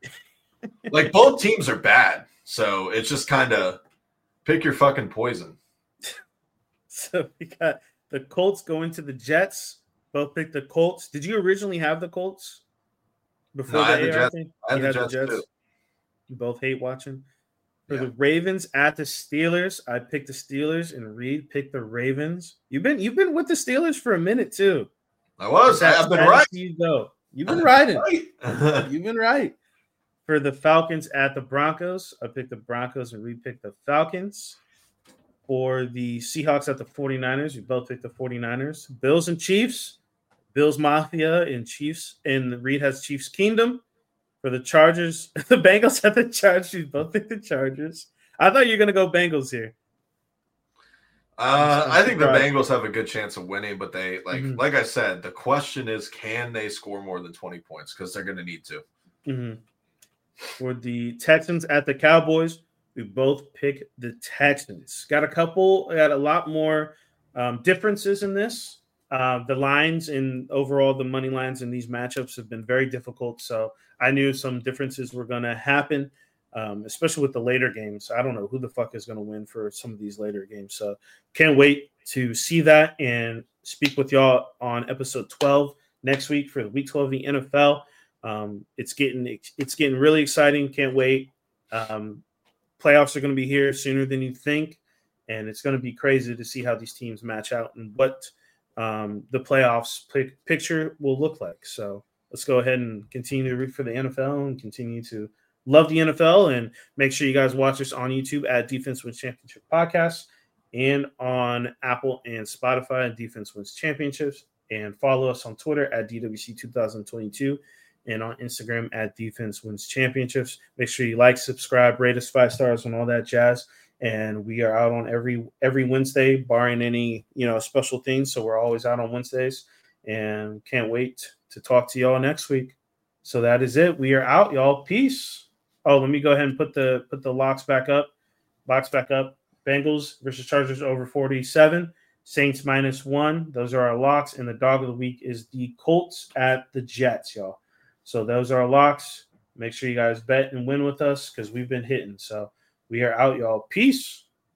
Both teams are bad. So it's just kind of pick your fucking poison. So we got the Colts going to the Jets. Both picked the Colts. Did you originally have the Colts before the AR thing? I had the Jets too. You both hate watching. For the Ravens at the Steelers, I picked the Steelers, and Reed picked the Ravens. You've been with the Steelers for a minute too. I was. I've been right. You've been riding. You've been right. For the Falcons at the Broncos, I picked the Broncos, and Reed picked the Falcons. For the Seahawks at the 49ers, we both picked the 49ers. Bills and Chiefs, Bills Mafia and Chiefs, and Reed has Chiefs Kingdom. For the Chargers, the Bengals at the Chargers, we both picked the Chargers. I thought you were going to go Bengals here. I think the Bengals have a good chance of winning, but they like I said, the question is, can they score more than 20 points? Because they're going to need to. Mm-hmm. For the Texans at the Cowboys, we both pick the Texans. Got a lot more differences in this. The lines and overall the money lines in these matchups have been very difficult. So I knew some differences were going to happen, especially with the later games. I don't know who the fuck is going to win for some of these later games. So can't wait to see that and speak with y'all on episode 12 next week for the Week 12 of the NFL. It's getting really exciting. Can't wait. Playoffs are going to be here sooner than you think, and it's going to be crazy to see how these teams match out and what the playoffs picture will look like. So let's go ahead and continue to root for the NFL and continue to love the NFL. And make sure you guys watch us on YouTube at Defense Wins Championship Podcast and on Apple and Spotify, Defense Wins Championships. And follow us on Twitter at DWC2022 and on Instagram at Defense Wins Championships. Make sure you like, subscribe, rate us 5 stars and all that jazz. And we are out on every Wednesday, barring any special things. So we're always out on Wednesdays, and can't wait to talk to y'all next week. So that is it. We are out, y'all. Peace. Oh, let me go ahead and put the locks back up. Box back up. Bengals versus Chargers over 47. Saints -1. Those are our locks. And the dog of the week is the Colts at the Jets, y'all. So those are our locks. Make sure you guys bet and win with us because we've been hitting. So we are out, y'all. Peace.